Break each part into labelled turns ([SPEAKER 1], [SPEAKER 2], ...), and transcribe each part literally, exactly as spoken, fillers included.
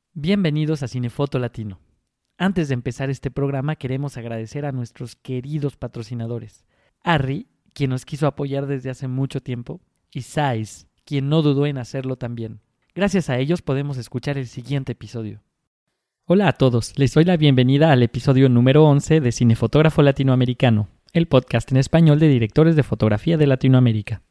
[SPEAKER 1] Bienvenidos a Cinefoto Latino. Antes de empezar este programa queremos agradecer a nuestros queridos patrocinadores. Arri, quien nos quiso apoyar desde hace mucho tiempo, y Saiz, quien no dudó en hacerlo también. Gracias a ellos podemos escuchar el siguiente episodio. Hola a todos, les doy la bienvenida al episodio número once de Cinefotógrafo Latinoamericano, el podcast en español de directores de fotografía de Latinoamérica.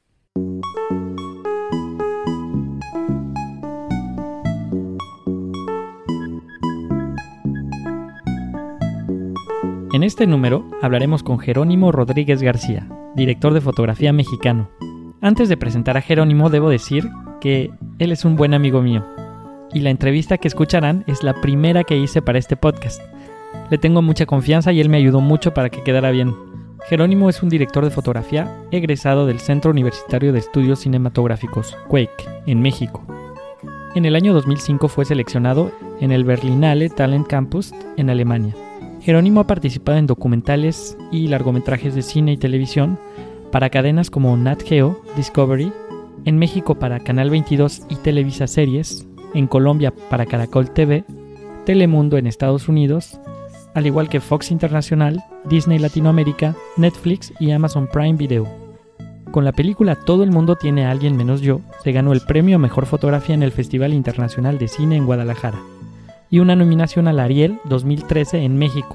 [SPEAKER 1] En este número hablaremos con Jerónimo Rodríguez García, director de fotografía mexicano. Antes de presentar a Jerónimo debo decir que él es un buen amigo mío, y la entrevista que escucharán es la primera que hice para este podcast. Le tengo mucha confianza y él me ayudó mucho para que quedara bien. Jerónimo es un director de fotografía egresado del Centro Universitario de Estudios Cinematográficos, C U E C, en México. En el año dos mil cinco fue seleccionado en el Berlinale Talent Campus en Alemania. Jerónimo ha participado en documentales y largometrajes de cine y televisión para cadenas como Nat Geo, Discovery, en México para Canal veintidós y Televisa Series, en Colombia para Caracol T V, Telemundo en Estados Unidos, al igual que Fox Internacional, Disney Latinoamérica, Netflix y Amazon Prime Video. Con la película Todo el mundo tiene a alguien menos yo, se ganó el premio a Mejor Fotografía en el Festival Internacional de Cine en Guadalajara y una nominación al Ariel dos mil trece en México.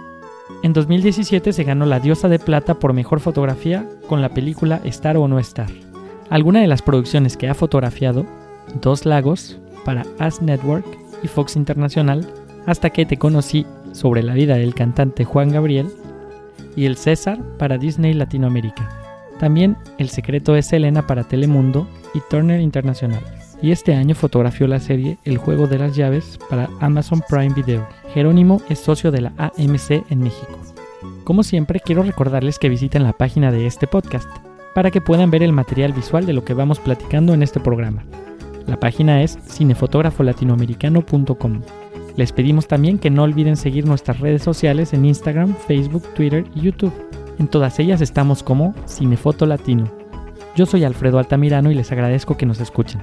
[SPEAKER 1] En dos mil diecisiete se ganó la Diosa de Plata por Mejor Fotografía con la película Estar o no estar. Alguna de las producciones que ha fotografiado: Dos Lagos para As Network y Fox Internacional, Hasta que te conocí, sobre la vida del cantante Juan Gabriel, y El César para Disney Latinoamérica. También El secreto de Selena para Telemundo y Turner Internacional. Y este año fotografió la serie El juego de las llaves para Amazon Prime Video. Jerónimo es socio de la A M C en México. Como siempre, quiero recordarles que visiten la página de este podcast para que puedan ver el material visual de lo que vamos platicando en este programa. La página es cinefotógrafo latinoamericano punto com. Les pedimos también que no olviden seguir nuestras redes sociales en Instagram, Facebook, Twitter y YouTube. En todas ellas estamos como Cinefoto Latino. Yo soy Alfredo Altamirano y les agradezco que nos escuchen.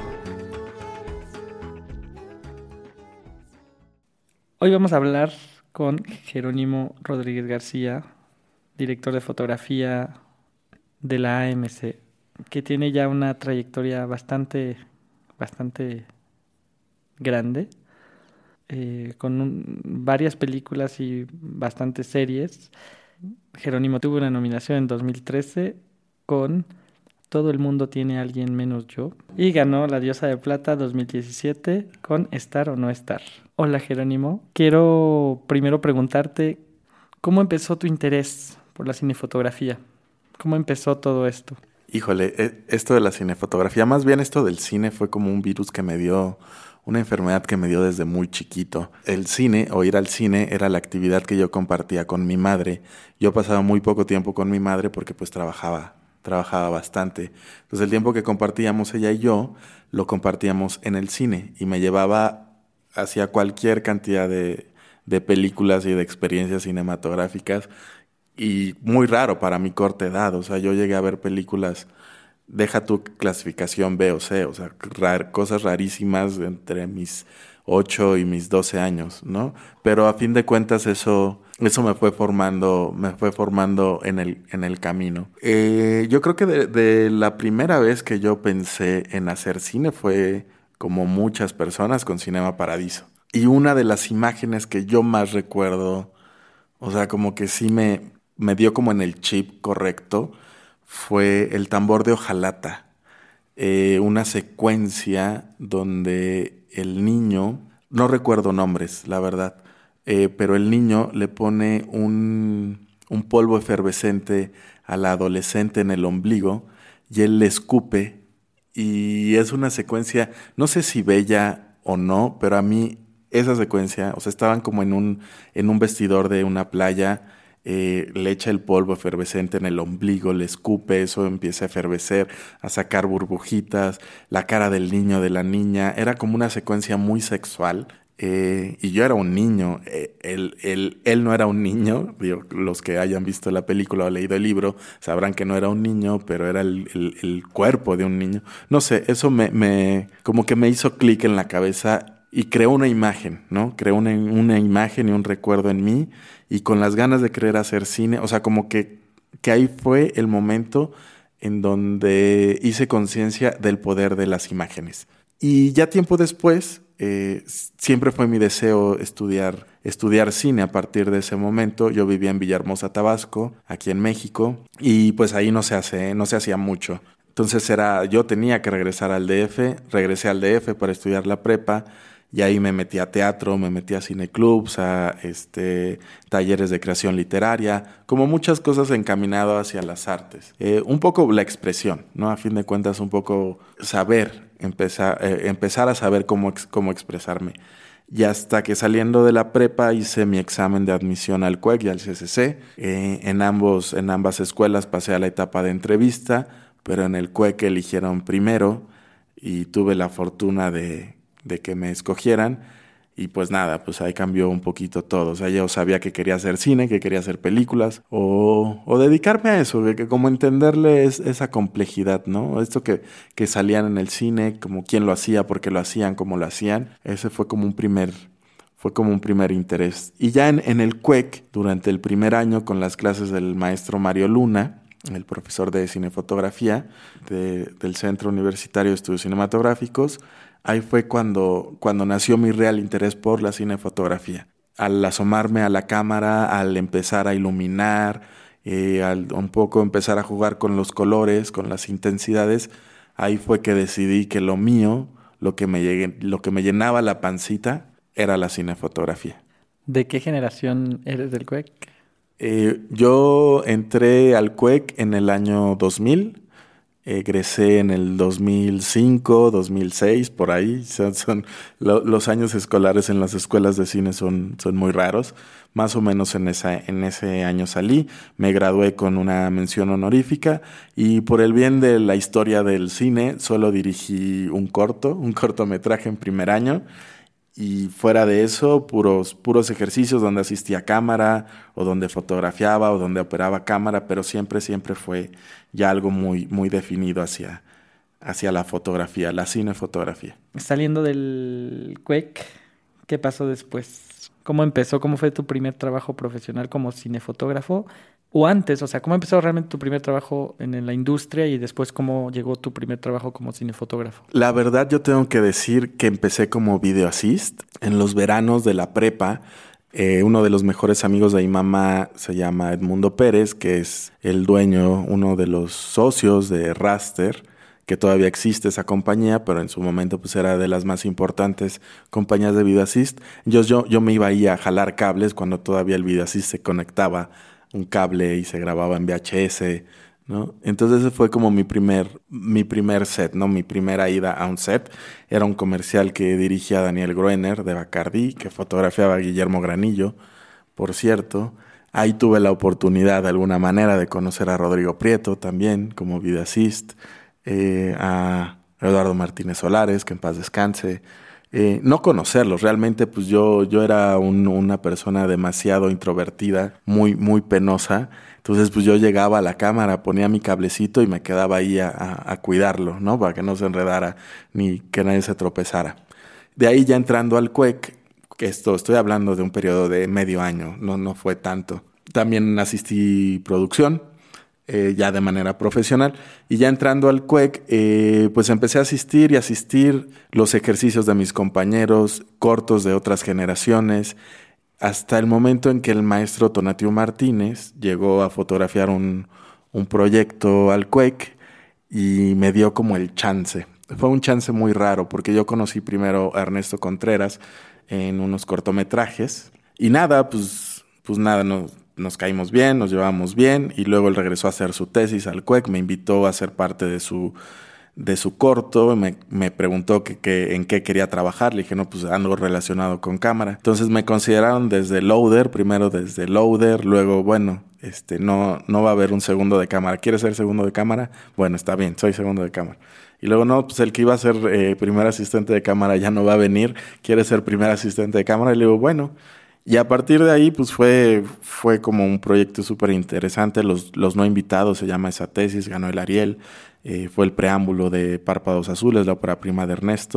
[SPEAKER 1] Hoy vamos a hablar con Jerónimo Rodríguez García, director de fotografía de la A M C, que tiene ya una trayectoria bastante, bastante grande, eh, con un, varias películas y bastantes series. Jerónimo tuvo una nominación en dos mil trece con Todo el mundo tiene a alguien menos yo, y ganó la Diosa de Plata dos mil diecisiete con Estar o no estar. Hola Jerónimo, quiero primero preguntarte, ¿cómo empezó tu interés por la cinefotografía? ¿Cómo empezó todo esto?
[SPEAKER 2] Híjole, esto de la cinefotografía, más bien esto del cine fue como un virus que me dio, una enfermedad que me dio desde muy chiquito. El cine, o ir al cine, era la actividad que yo compartía con mi madre. Yo pasaba muy poco tiempo con mi madre porque pues trabajaba. trabajaba bastante. Entonces el tiempo que compartíamos ella y yo, lo compartíamos en el cine y me llevaba hacia cualquier cantidad de, de películas y de experiencias cinematográficas, y muy raro para mi corta edad. O sea, yo llegué a ver películas, deja tu clasificación B o C, o sea, rar, cosas rarísimas entre mis ocho y mis doce años, ¿no? Pero a fin de cuentas eso... Eso me fue formando, me fue formando en el, en el camino. Eh, yo creo que de, de la primera vez que yo pensé en hacer cine fue, como muchas personas, con Cinema Paradiso. Y una de las imágenes que yo más recuerdo, o sea, como que sí me, me dio como en el chip correcto, fue El tambor de hojalata. Eh, una secuencia donde el niño, no recuerdo nombres, la verdad, Eh, pero el niño le pone un, un polvo efervescente a la adolescente en el ombligo y él le escupe, y es una secuencia, no sé si bella o no, pero a mí esa secuencia, o sea, estaban como en un, en un vestidor de una playa, eh, le echa el polvo efervescente en el ombligo, le escupe, eso empieza a efervecer, a sacar burbujitas, la cara del niño, de la niña, era como una secuencia muy sexual. Eh, y yo era un niño, eh, él, él, él no era un niño, digo, los que hayan visto la película o leído el libro sabrán que no era un niño, pero era el, el, el cuerpo de un niño. No sé, eso me, me como que me hizo clic en la cabeza y creó una imagen, ¿no? Creó una, una imagen y un recuerdo en mí, y con las ganas de querer hacer cine, o sea, como que, que ahí fue el momento en donde hice conciencia del poder de las imágenes. Y ya tiempo después, eh, siempre fue mi deseo estudiar, estudiar cine. A partir de ese momento, yo vivía en Villahermosa, Tabasco, aquí en México, y pues ahí no se hace, no se hacía mucho. Entonces era, yo tenía que regresar al D F, regresé al D F para estudiar la prepa, y ahí me metí a teatro, me metí a cineclubs, a este, talleres de creación literaria, como muchas cosas encaminadas hacia las artes. Eh, un poco la expresión, ¿no? A fin de cuentas, un poco saber, empezar, eh, empezar a saber cómo, cómo expresarme. Y hasta que saliendo de la prepa hice mi examen de admisión al C U E C y al C C C. Eh, en, ambos, en ambas escuelas pasé a la etapa de entrevista, pero en el C U E C eligieron primero y tuve la fortuna de... de que me escogieran, y pues nada, pues ahí cambió un poquito todo. O sea, yo sabía que quería hacer cine, que quería hacer películas, o, o dedicarme a eso, que, que como entenderle es, esa complejidad, ¿no? Esto que, que salían en el cine, como quién lo hacía, por qué lo hacían, cómo lo hacían. Ese fue como un primer, fue como un primer interés. Y ya en, en el C U E C, durante el primer año, con las clases del maestro Mario Luna, el profesor de cinefotografía de, del Centro Universitario de Estudios Cinematográficos, ahí fue cuando, cuando nació mi real interés por la cinefotografía. Al asomarme a la cámara, al empezar a iluminar, eh, al un poco empezar a jugar con los colores, con las intensidades, ahí fue que decidí que lo mío, lo que me, llegué, lo que me llenaba la pancita, era la cinefotografía.
[SPEAKER 1] ¿De qué generación eres del C U E C?
[SPEAKER 2] Eh, yo entré al C U E C en el año dos mil. Egresé en el dos mil cinco, dos mil seis, por ahí. Son, son lo, los años escolares en las escuelas de cine son, son muy raros. Más o menos en, esa, en ese año salí. Me gradué con una mención honorífica y por el bien de la historia del cine solo dirigí un corto, un cortometraje en primer año. Y fuera de eso, puros, puros ejercicios donde asistía a cámara, o donde fotografiaba, o donde operaba cámara, pero siempre, siempre fue ya algo muy, muy definido hacia, hacia la fotografía, la cinefotografía.
[SPEAKER 1] Saliendo del C U E C, ¿qué pasó después? ¿Cómo empezó? ¿Cómo fue tu primer trabajo profesional como cinefotógrafo? O antes, o sea, ¿cómo empezó realmente tu primer trabajo en, en la industria y después cómo llegó tu primer trabajo como cinefotógrafo?
[SPEAKER 2] La verdad, yo tengo que decir que empecé como video assist en los veranos de la prepa. Eh, uno de los mejores amigos de mi mamá se llama Edmundo Pérez, que es el dueño, uno de los socios de Raster, que todavía existe esa compañía, pero en su momento pues era de las más importantes compañías de video assist. Yo, yo, yo me iba ahí a jalar cables cuando todavía el video assist se conectaba un cable y se grababa en V H S, ¿no? Entonces ese fue como mi primer, mi primer set, ¿no? Mi primera ida a un set. Era un comercial que dirigía Daniel Gruener de Bacardí, que fotografiaba a Guillermo Granillo, por cierto. Ahí tuve la oportunidad de alguna manera de conocer a Rodrigo Prieto también como video assist, eh, a Eduardo Martínez Solares, que en paz descanse. Eh, no conocerlos, realmente pues yo, yo era un, una persona demasiado introvertida, muy, muy penosa. Entonces pues yo llegaba a la cámara, ponía mi cablecito y me quedaba ahí a, a, a cuidarlo, ¿no? Para que no se enredara ni que nadie se tropezara. De ahí ya entrando al C U E C, que esto estoy hablando de un periodo de medio año, no, no fue tanto. También asistí producción, Eh, ya de manera profesional, y ya entrando al C U E C, eh, pues empecé a asistir y asistir los ejercicios de mis compañeros, cortos de otras generaciones, hasta el momento en que el maestro Tonatiuh Martínez llegó a fotografiar un, un proyecto al C U E C y me dio como el chance. Fue un chance muy raro porque yo conocí primero a Ernesto Contreras en unos cortometrajes y nada, pues, pues nada, no... Nos caímos bien, nos llevamos bien y luego él regresó a hacer su tesis al C U E C, me invitó a ser parte de su, de su corto, me, me preguntó que, que, en qué quería trabajar, le dije, no, pues algo relacionado con cámara. Entonces me consideraron desde loader, primero desde loader, luego, bueno, este, no, no va a haber un segundo de cámara. ¿Quieres ser segundo de cámara? Bueno, está bien, soy segundo de cámara. Y luego, no, pues el que iba a ser eh, primer asistente de cámara ya no va a venir, quiere ser primer asistente de cámara. Y le digo, bueno... Y a partir de ahí, pues fue, fue como un proyecto súper interesante. Los, los no invitados, se llama esa tesis, ganó el Ariel. Eh, fue el preámbulo de Párpados Azules, la ópera prima de Ernesto.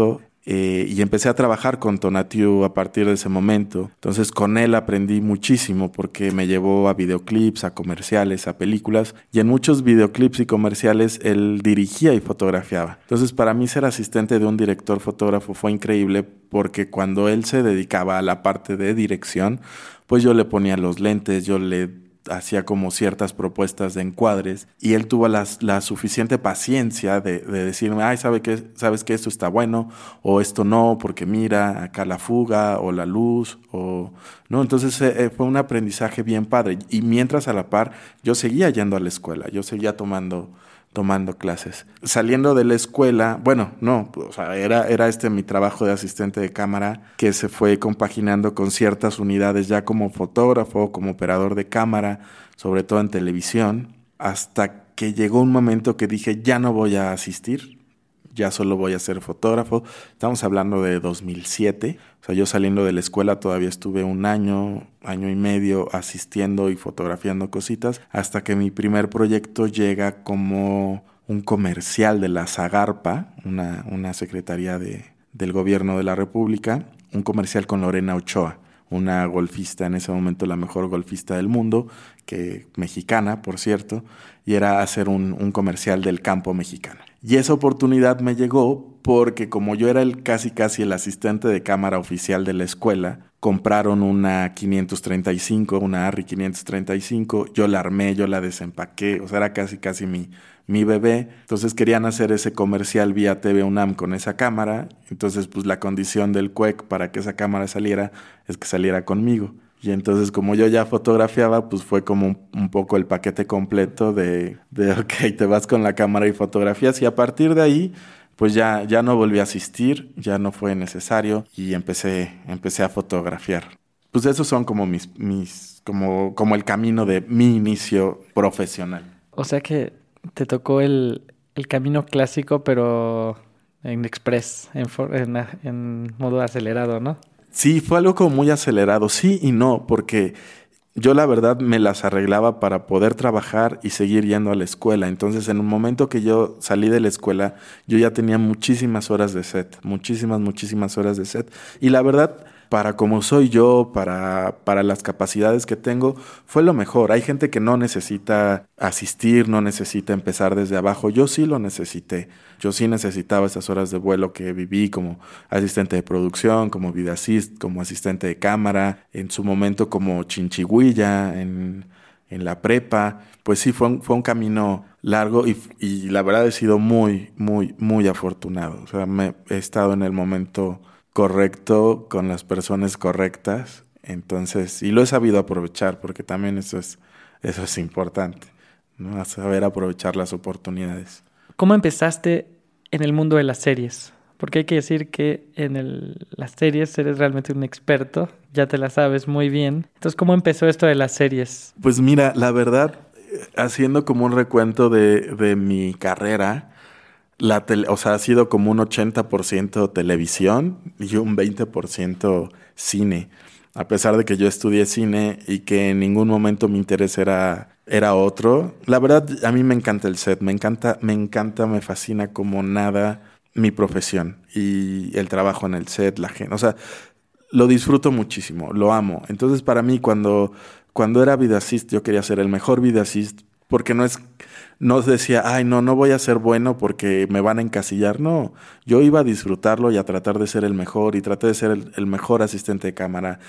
[SPEAKER 2] Eh, y empecé a trabajar con Tonatiuh a partir de ese momento. Entonces con él aprendí muchísimo porque me llevó a videoclips, a comerciales, a películas, y en muchos videoclips y comerciales él dirigía y fotografiaba. Entonces para mí ser asistente de un director fotógrafo fue increíble porque cuando él se dedicaba a la parte de dirección, pues yo le ponía los lentes, yo le hacía como ciertas propuestas de encuadres y él tuvo la, la suficiente paciencia de, de decirme, ay, ¿sabe qué? ¿Sabes que esto está bueno? O esto no, porque mira, acá la fuga o la luz, o no. Entonces eh, fue un aprendizaje bien padre. Y mientras a la par yo seguía yendo a la escuela, yo seguía tomando tomando clases. Saliendo de la escuela, bueno, no, o sea, era, era este mi trabajo de asistente de cámara que se fue compaginando con ciertas unidades ya como fotógrafo, como operador de cámara, sobre todo en televisión, hasta que llegó un momento que dije, ya no voy a asistir, ya solo voy a ser fotógrafo. Estamos hablando de dos mil siete, o sea, yo saliendo de la escuela todavía estuve un año, año y medio asistiendo y fotografiando cositas, hasta que mi primer proyecto llega como un comercial de la Zagarpa, una, una secretaría de, del gobierno de la República, un comercial con Lorena Ochoa, una golfista, en ese momento la mejor golfista del mundo, que mexicana, por cierto, y era hacer un, un comercial del campo mexicano. Y esa oportunidad me llegó porque como yo era el casi casi el asistente de cámara oficial de la escuela, compraron una quinientos treinta y cinco, una Arri quinientos treinta y cinco, yo la armé, yo la desempaqué, o sea, era casi casi mi, mi bebé. Entonces querían hacer ese comercial vía T V UNAM con esa cámara, entonces pues la condición del C U E C para que esa cámara saliera es que saliera conmigo. Y entonces como yo ya fotografiaba, pues fue como un, un poco el paquete completo de, de ok, te vas con la cámara y fotografías, y a partir de ahí pues ya, ya no volví a asistir, ya no fue necesario y empecé, empecé a fotografiar. Pues esos son como mis, mis, como, como el camino de mi inicio profesional.
[SPEAKER 1] O sea que te tocó el, el camino clásico, pero en express, en, for, en, en modo acelerado, ¿no?
[SPEAKER 2] Sí, fue algo como muy acelerado, sí y no, porque yo la verdad me las arreglaba para poder trabajar y seguir yendo a la escuela. Entonces, en un momento que yo salí de la escuela, yo ya tenía muchísimas horas de set, muchísimas, muchísimas horas de set. Y la verdad, para como soy yo, para, para las capacidades que tengo, fue lo mejor. Hay gente que no necesita asistir, no necesita empezar desde abajo. Yo sí lo necesité. Yo sí necesitaba esas horas de vuelo que viví como asistente de producción, como video assist, como asistente de cámara, en su momento como chinchigüilla, en, en la prepa. Pues sí, fue un, fue un camino largo y, y la verdad he sido muy, muy, muy afortunado. O sea, me, he estado en el momento correcto, con las personas correctas, entonces, y lo he sabido aprovechar, porque también eso es, eso es importante, ¿no? A saber aprovechar las oportunidades.
[SPEAKER 1] ¿Cómo empezaste en el mundo de las series? Porque hay que decir que en el, las series eres realmente un experto, ya te las sabes muy bien. Entonces, ¿cómo empezó esto de las series?
[SPEAKER 2] Pues mira, la verdad, haciendo como un recuento de, de mi carrera, La tele, o sea, ha sido como un ochenta por ciento televisión y un veinte por ciento cine. A pesar de que yo estudié cine y que en ningún momento mi interés era, era otro. La verdad, a mí me encanta el set, me encanta, me encanta, me fascina como nada mi profesión y el trabajo en el set, la gente. O sea, lo disfruto muchísimo, lo amo. Entonces, para mí, cuando, cuando era video assist, yo quería ser el mejor video assist, porque no es... No decía, ay, no, no voy a ser bueno porque me van a encasillar. No, yo iba a disfrutarlo y a tratar de ser el mejor, y traté de ser el, el mejor asistente de cámara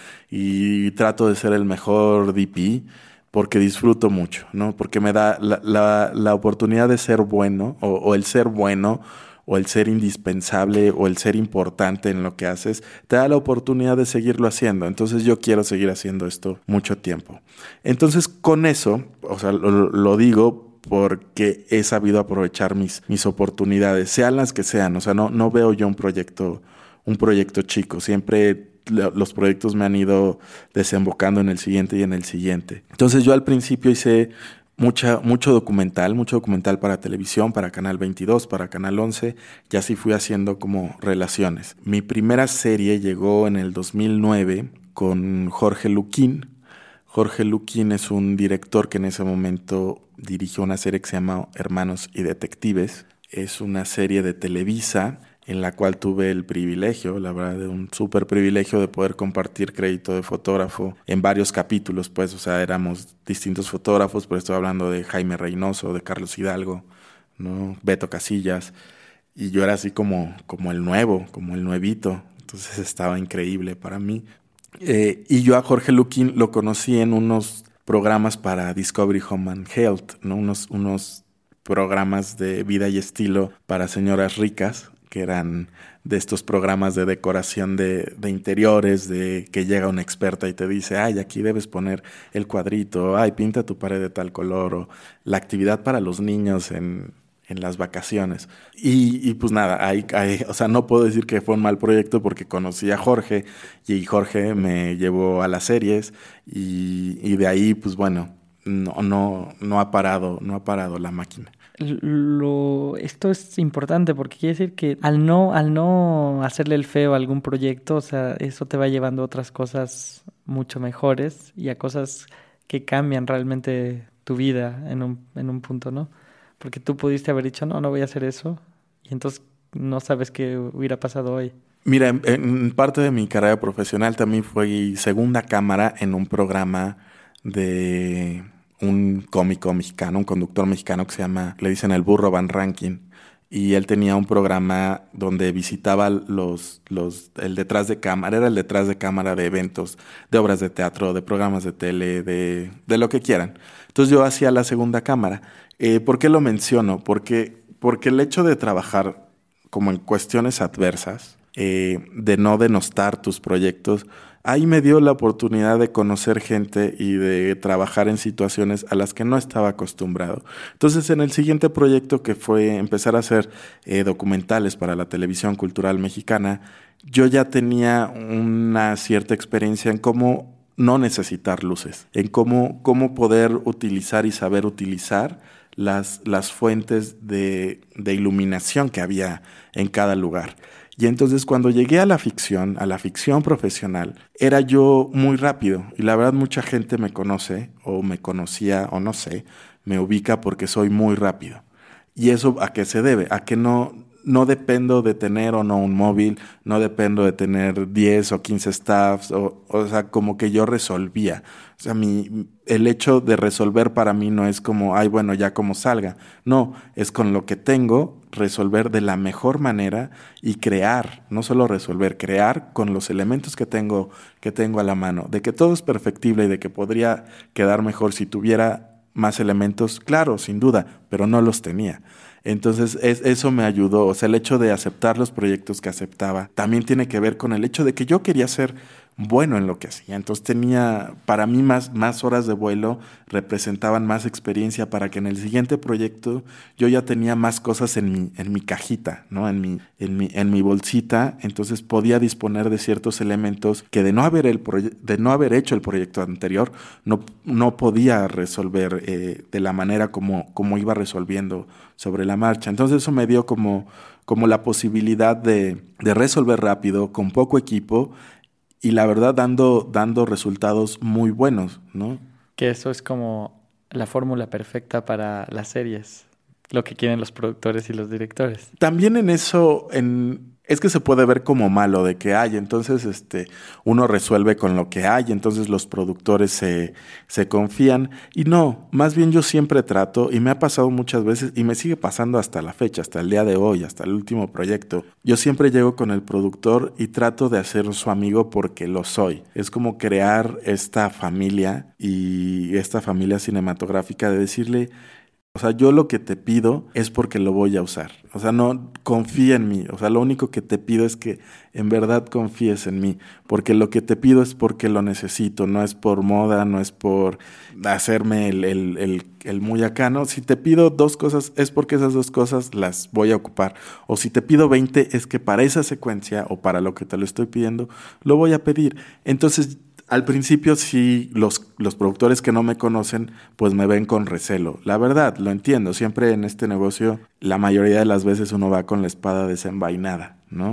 [SPEAKER 2] y trato de ser el mejor D P porque disfruto mucho, ¿no? Porque me da la, la, la oportunidad de ser bueno o, o el ser bueno o el ser indispensable o el ser importante en lo que haces, te da la oportunidad de seguirlo haciendo. Entonces yo quiero seguir haciendo esto mucho tiempo. Entonces con eso, o sea, lo, lo digo porque he sabido aprovechar mis, mis oportunidades, sean las que sean. O sea, no, no veo yo un proyecto, un proyecto chico. Siempre los proyectos me han ido desembocando en el siguiente y en el siguiente. Entonces yo al principio hice mucha, mucho documental, mucho documental para televisión, para Canal veintidós, para Canal once, y así fui haciendo como relaciones. Mi primera serie llegó en el dos mil nueve con Jorge Luquín. Jorge Luquín es un director que en ese momento dirigió una serie que se llama Hermanos y Detectives. Es una serie de Televisa en la cual tuve el privilegio, la verdad, de un súper privilegio de poder compartir crédito de fotógrafo en varios capítulos, pues, o sea, éramos distintos fotógrafos, pero estoy hablando de Jaime Reynoso, de Carlos Hidalgo, ¿no? Beto Casillas, y yo era así como, como el nuevo, como el nuevito, entonces estaba increíble para mí. Eh, y yo a Jorge Luquín lo conocí en unos programas para Discovery Home and Health, ¿no? Unos, unos programas de vida y estilo para señoras ricas, que eran de estos programas de decoración de, de interiores, de que llega una experta y te dice, ay, aquí debes poner el cuadrito, ay, pinta tu pared de tal color, o la actividad para los niños en, en las vacaciones. Y, y pues nada, ahí, ahí, o sea, no puedo decir que fue un mal proyecto porque conocí a Jorge y Jorge me llevó a las series y, y de ahí, pues bueno, no, no, no ha parado, no ha parado la máquina.
[SPEAKER 1] Lo, esto es importante porque quiere decir que al no, al no hacerle el feo a algún proyecto, o sea, eso te va llevando a otras cosas mucho mejores y a cosas que cambian realmente tu vida en un, en un punto, ¿no? Porque tú pudiste haber dicho, no, no voy a hacer eso, y entonces no sabes qué hubiera pasado hoy.
[SPEAKER 2] Mira, en, en parte de mi carrera profesional también fui segunda cámara en un programa de un cómico mexicano, un conductor mexicano que se llama, le dicen el Burro Van Rankin, y él tenía un programa donde visitaba los, los, el detrás de cámara, era el detrás de cámara de eventos, de obras de teatro, de programas de tele, de, de lo que quieran. Entonces yo hacía la segunda cámara. Eh, ¿Por qué lo menciono? Porque, porque el hecho de trabajar como en cuestiones adversas, eh, de no denostar tus proyectos, ahí me dio la oportunidad de conocer gente y de trabajar en situaciones a las que no estaba acostumbrado. Entonces, en el siguiente proyecto, que fue empezar a hacer eh, documentales para la televisión cultural mexicana, yo ya tenía una cierta experiencia en cómo no necesitar luces, en cómo, cómo poder utilizar y saber utilizar las, las fuentes de, de iluminación que había en cada lugar. Y entonces cuando llegué a la ficción, a la ficción profesional, era yo muy rápido. Y la verdad mucha gente me conoce, o me conocía, o no sé, me ubica porque soy muy rápido. ¿Y eso a qué se debe? A que no, no dependo de tener o no un móvil, no dependo de tener diez o quince staffs, o, o sea, como que yo resolvía. O sea, mi, el hecho de resolver para mí no es como, ay, bueno, ya como salga. No, es con lo que tengo, resolver de la mejor manera y crear, no solo resolver, crear con los elementos que tengo, que tengo a la mano. De que todo es perfectible y de que podría quedar mejor si tuviera más elementos, claro, sin duda, pero no los tenía. Entonces es, eso me ayudó, o sea, el hecho de aceptar los proyectos que aceptaba también tiene que ver con el hecho de que yo quería ser bueno en lo que hacía. Entonces tenía, para mí, más, más horas de vuelo representaban más experiencia para que en el siguiente proyecto yo ya tenía más cosas en mi, en mi cajita, ¿no? En mi, en mi, en mi bolsita. Entonces podía disponer de ciertos elementos que de no haber, el proye- de no haber hecho el proyecto anterior, no, no podía resolver eh, de la manera como, como iba resolviendo sobre la marcha. Entonces eso me dio como, como la posibilidad de, de resolver rápido, con poco equipo, y la verdad dando, dando resultados muy buenos, ¿no?
[SPEAKER 1] Que eso es como la fórmula perfecta para las series, lo que quieren los productores y los directores.
[SPEAKER 2] También en eso, en, es que se puede ver como malo de que hay, entonces este, uno resuelve con lo que hay, entonces los productores se, se confían. Y no, más bien yo siempre trato, y me ha pasado muchas veces, y me sigue pasando hasta la fecha, hasta el día de hoy, hasta el último proyecto. Yo siempre llego con el productor y trato de hacer su amigo porque lo soy. Es como crear esta familia y esta familia cinematográfica de decirle, o sea, yo lo que te pido es porque lo voy a usar. O sea, no confía en mí. O sea, lo único que te pido es que en verdad confíes en mí. Porque lo que te pido es porque lo necesito. No es por moda, no es por hacerme el, el, el, el muy acá, ¿no? Si te pido dos cosas, es porque esas dos cosas las voy a ocupar. O si te pido veinte, es que para esa secuencia o para lo que te lo estoy pidiendo, lo voy a pedir. Entonces, al principio sí, los, los productores que no me conocen, pues me ven con recelo. La verdad, lo entiendo. Siempre en este negocio, la mayoría de las veces uno va con la espada desenvainada, ¿no?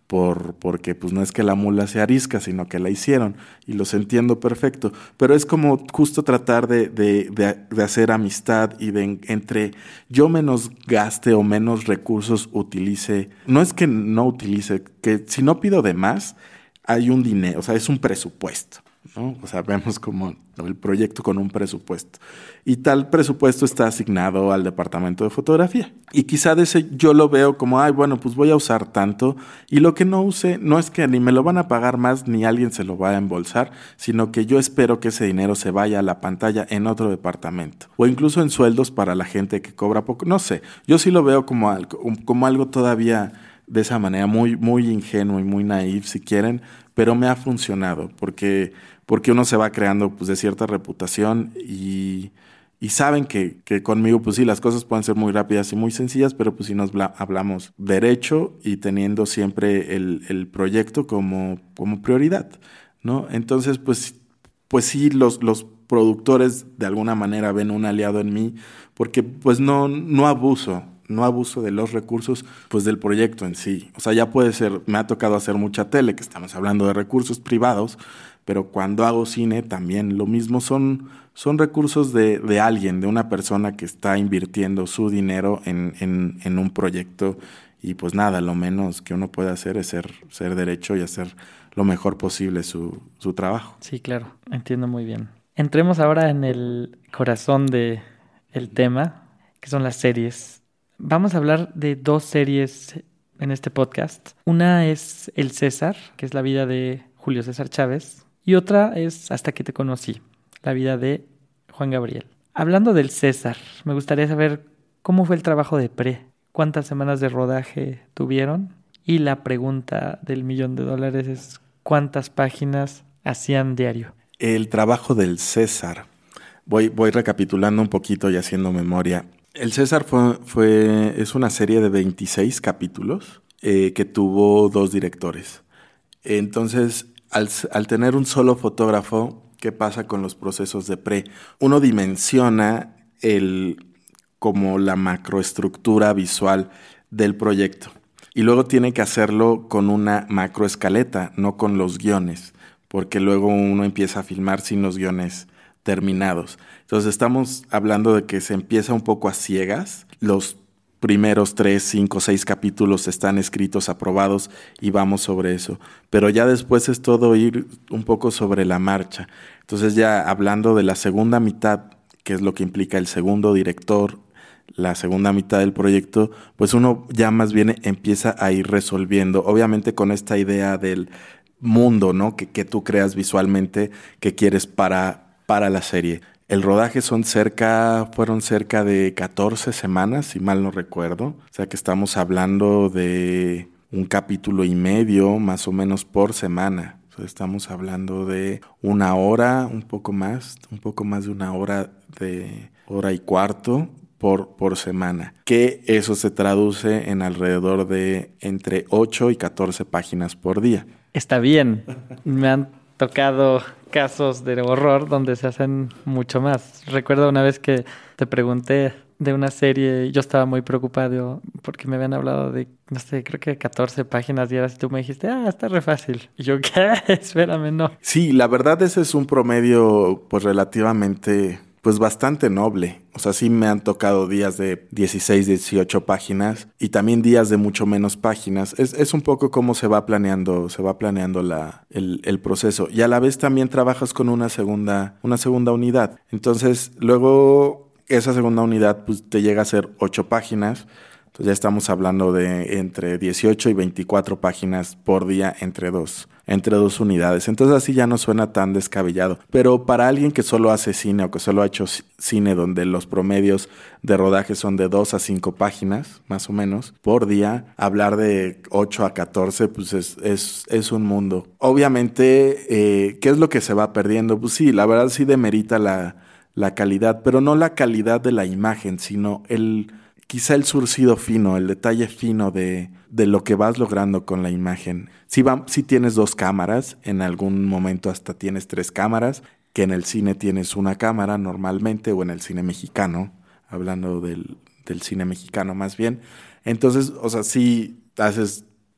[SPEAKER 2] por, porque pues no es que la mula sea arisca, sino que la hicieron, y los entiendo perfecto, pero es como justo tratar de, de, de, de hacer amistad y de entre yo menos gaste o menos recursos utilice, no es que no utilice, que si no pido de más, hay un dinero, o sea, es un presupuesto, ¿no? O sea, vemos como el proyecto con un presupuesto. Y tal presupuesto está asignado al departamento de fotografía. Y quizá de ese yo lo veo como, ay, bueno, pues voy a usar tanto. Y lo que no use, no es que ni me lo van a pagar más, ni alguien se lo va a embolsar, sino que yo espero que ese dinero se vaya a la pantalla en otro departamento. O incluso en sueldos para la gente que cobra poco. No sé, yo sí lo veo como algo, como algo todavía de esa manera, muy, muy ingenuo y muy naif, si quieren, pero me ha funcionado, porque, porque uno se va creando pues, de cierta reputación y, y saben que, que conmigo, pues sí, las cosas pueden ser muy rápidas y muy sencillas, pero pues sí nos bla- hablamos derecho y teniendo siempre el, el proyecto como, como prioridad, ¿no? Entonces, pues, pues sí, los, los productores de alguna manera ven un aliado en mí, porque pues no, no abuso. No abuso de los recursos, pues del proyecto en sí. O sea, ya puede ser, me ha tocado hacer mucha tele, que estamos hablando de recursos privados, pero cuando hago cine también lo mismo, son, son recursos de, de alguien, de una persona que está invirtiendo su dinero en, en, en un proyecto y pues nada, lo menos que uno puede hacer es ser, ser derecho y hacer lo mejor posible su, su trabajo.
[SPEAKER 1] Sí, claro, entiendo muy bien. Entremos ahora en el corazón de el tema, que son las series. Vamos a hablar de dos series en este podcast. Una es El César, que es la vida de Julio César Chávez, y otra es Hasta que te conocí, la vida de Juan Gabriel. Hablando del César, me gustaría saber cómo fue el trabajo de pre, cuántas semanas de rodaje tuvieron, y la pregunta del millón de dólares es cuántas páginas hacían diario.
[SPEAKER 2] El trabajo del César. Voy, voy recapitulando un poquito y haciendo memoria. El César fue, fue, es una serie de veintiséis capítulos eh, que tuvo dos directores. Entonces, al, al tener un solo fotógrafo, ¿qué pasa con los procesos de pre? Uno dimensiona el, como la macroestructura visual del proyecto y luego tiene que hacerlo con una macroescaleta, no con los guiones, porque luego uno empieza a filmar sin los guiones terminados. Entonces estamos hablando de que se empieza un poco a ciegas. Los primeros tres, cinco, seis capítulos están escritos, aprobados y vamos sobre eso. Pero ya después es todo ir un poco sobre la marcha. Entonces ya hablando de la segunda mitad, que es lo que implica el segundo director, la segunda mitad del proyecto, pues uno ya más bien empieza a ir resolviendo, obviamente con esta idea del mundo, ¿no? Que, que tú creas visualmente que quieres para para la serie. El rodaje son cerca, fueron cerca de catorce semanas, si mal no recuerdo. O sea que estamos hablando de un capítulo y medio, más o menos, por semana. O sea, estamos hablando de una hora, un poco más, un poco más de una hora, de hora y cuarto por, por semana. Que eso se traduce en alrededor de entre ocho y catorce páginas por día.
[SPEAKER 1] Está bien. Me han tocado casos de horror donde se hacen mucho más. Recuerdo una vez que te pregunté de una serie y yo estaba muy preocupado porque me habían hablado de, no sé, creo que catorce páginas diarias y tú me dijiste, ah, está re fácil. Y yo, ¿qué? Espérame, no.
[SPEAKER 2] Sí, la verdad ese es un promedio pues relativamente, pues bastante noble. O sea, sí me han tocado días de dieciséis, dieciocho páginas y también días de mucho menos páginas. Es, es un poco cómo se va planeando, se va planeando la, el, el proceso. Y a la vez también trabajas con una segunda, una segunda unidad. Entonces, luego esa segunda unidad pues te llega a ser ocho páginas. Entonces ya estamos hablando de entre dieciocho y veinticuatro páginas por día entre dos, entre dos unidades. Entonces así ya no suena tan descabellado. Pero para alguien que solo hace cine o que solo ha hecho cine donde los promedios de rodaje son de dos a cinco páginas, más o menos, por día, hablar de ocho a catorce, pues es, es, es un mundo. Obviamente, eh, ¿qué es lo que se va perdiendo? Pues sí, la verdad sí demerita la, la calidad, pero no la calidad de la imagen, sino el... quizá el surcido fino, el detalle fino de, de lo que vas logrando con la imagen. Si, va, si tienes dos cámaras, en algún momento hasta tienes tres cámaras, que en el cine tienes una cámara normalmente, o en el cine mexicano, hablando del, del cine mexicano más bien. Entonces, o sea, sí haces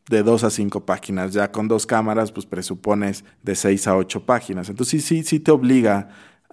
[SPEAKER 2] de dos a cinco páginas. Ya con dos cámaras, pues presupones de seis a ocho páginas. Entonces sí, sí, sí te obliga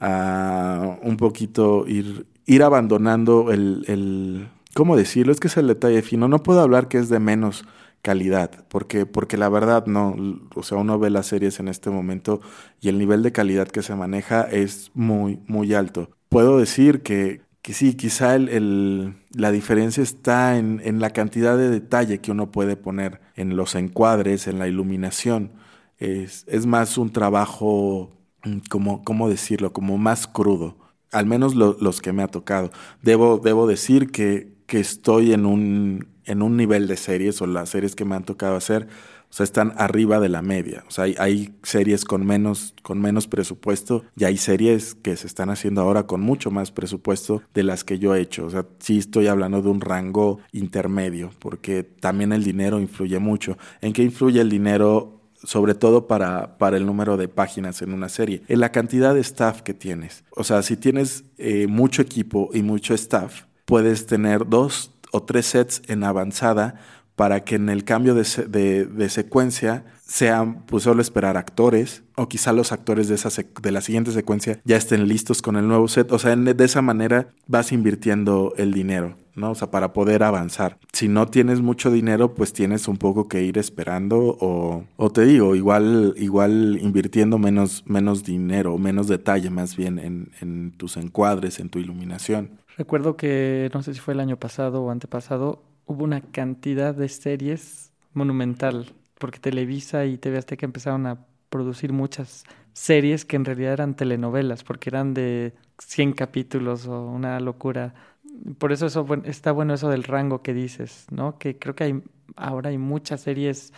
[SPEAKER 2] a un poquito ir, ir abandonando el, el... ¿Cómo decirlo? Es que es el detalle fino. No puedo hablar que es de menos calidad, porque, porque la verdad no. O sea, uno ve las series en este momento y el nivel de calidad que se maneja es muy, muy alto. Puedo decir que, que sí, quizá el, el, la diferencia está en, en la cantidad de detalle que uno puede poner en los encuadres, en la iluminación. Es, es más un trabajo, como, ¿cómo decirlo? Como más crudo. Al menos lo, los que me ha tocado. Debo, debo decir que, que estoy en un, en un nivel de series, o las series que me han tocado hacer, o sea, están arriba de la media. O sea, hay, hay series con menos, con menos presupuesto y hay series que se están haciendo ahora con mucho más presupuesto de las que yo he hecho. O sea, sí estoy hablando de un rango intermedio, porque también el dinero influye mucho. ¿En qué influye el dinero? Sobre todo para, para el número de páginas en una serie, en la cantidad de staff que tienes. O sea, si tienes eh, mucho equipo y mucho staff, puedes tener dos o tres sets en avanzada para que en el cambio de, se- de, de secuencia sean, pues solo esperar actores, o quizá los actores de, esa sec- de la siguiente secuencia ya estén listos con el nuevo set. O sea, en- de esa manera vas invirtiendo el dinero, ¿no? O sea, para poder avanzar. Si no tienes mucho dinero, pues tienes un poco que ir esperando, o, o te digo, igual, igual invirtiendo menos, menos dinero, menos detalle más bien en, en tus encuadres, en tu iluminación.
[SPEAKER 1] Recuerdo que, no sé si fue el año pasado o antepasado, hubo una cantidad de series monumental, porque Televisa y T V Azteca empezaron a producir muchas series que en realidad eran telenovelas, porque eran de cien capítulos o una locura. Por eso eso buen- está bueno eso del rango que dices, ¿no? Que creo que hay ahora hay muchas series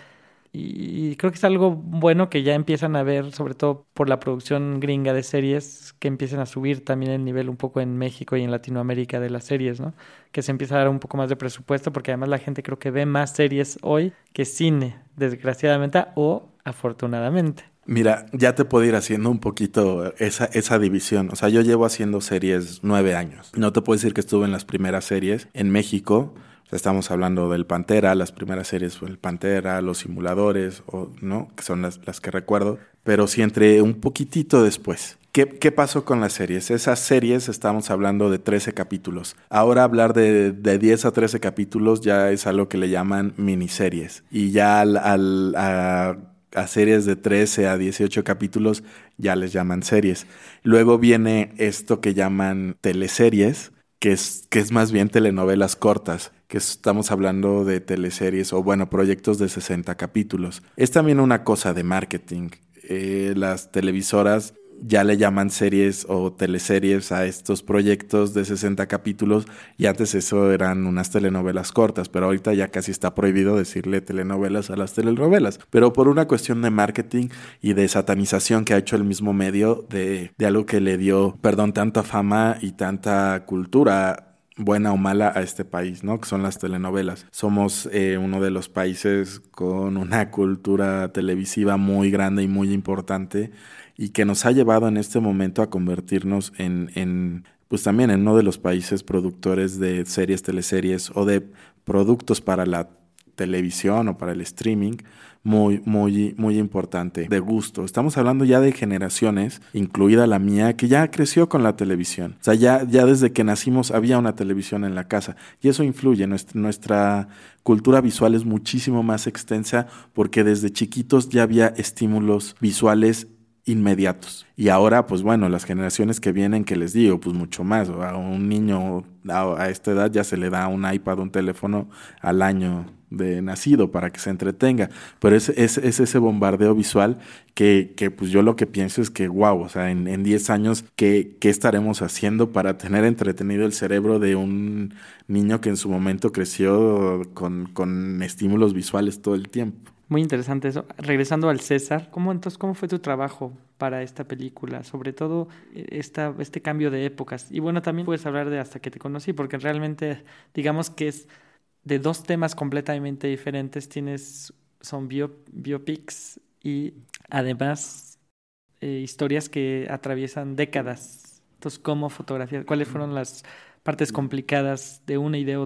[SPEAKER 1] y creo que es algo bueno que ya empiezan a ver, sobre todo por la producción gringa de series, que empiecen a subir también el nivel un poco en México y en Latinoamérica de las series, ¿no? Que se empieza a dar un poco más de presupuesto, porque además la gente creo que ve más series hoy que cine, desgraciadamente o afortunadamente.
[SPEAKER 2] Mira, ya te puedo ir haciendo un poquito esa, esa división. O sea, yo llevo haciendo series nueve años. No te puedo decir que estuve en las primeras series en México. O sea, estamos hablando del Pantera, las primeras series fue el Pantera, Los Simuladores, o, ¿no? Que son las, las que recuerdo. Pero sí entré un poquitito después. ¿Qué, ¿Qué pasó con las series? Esas series, estamos hablando de trece capítulos. Ahora hablar de, de diez a trece capítulos ya es algo que le llaman miniseries. Y ya al, al a a series de trece a dieciocho capítulos ya les llaman series. Luego viene esto que llaman teleseries, que es, que es más bien telenovelas cortas, que estamos hablando de teleseries o bueno, proyectos de sesenta capítulos. Es también una cosa de marketing. Eh, las televisoras ya le llaman series o teleseries a estos proyectos de sesenta capítulos, y antes eso eran unas telenovelas cortas, pero ahorita ya casi está prohibido decirle telenovelas a las telenovelas, pero por una cuestión de marketing y de satanización que ha hecho el mismo medio de, de algo que le dio, perdón, tanta fama y tanta cultura buena o mala a este país, ¿no? Que son las telenovelas. Somos eh, uno de los países con una cultura televisiva muy grande y muy importante, y que nos ha llevado en este momento a convertirnos en, en, pues también en uno de los países productores de series, teleseries o de productos para la televisión o para el streaming, muy, muy, muy importante, de gusto. Estamos hablando ya de generaciones, incluida la mía, que ya creció con la televisión. O sea, ya, ya desde que nacimos había una televisión en la casa, y eso influye. Nuestra, nuestra cultura visual es muchísimo más extensa, porque desde chiquitos ya había estímulos visuales inmediatos. Y ahora, pues bueno, las generaciones que vienen, que les digo, pues mucho más. A un niño a, a esta edad ya se le da un iPad, un teléfono al año de nacido para que se entretenga. Pero es, es, es ese bombardeo visual que, que pues yo lo que pienso es que, wow, o sea, en, en diez años, ¿qué, ¿qué estaremos haciendo para tener entretenido el cerebro de un niño que en su momento creció con, con estímulos visuales todo el tiempo?
[SPEAKER 1] Muy interesante eso. Regresando al César, ¿cómo entonces cómo fue tu trabajo para esta película? Sobre todo eh, esta, este cambio de épocas. Y bueno, también puedes hablar de Hasta que te conocí, porque realmente digamos que es de dos temas completamente diferentes. Tienes, son bio, biopics y además eh, historias que atraviesan décadas. Entonces, ¿cómo fotografías? ¿Cuáles fueron las partes complicadas de una y de otra?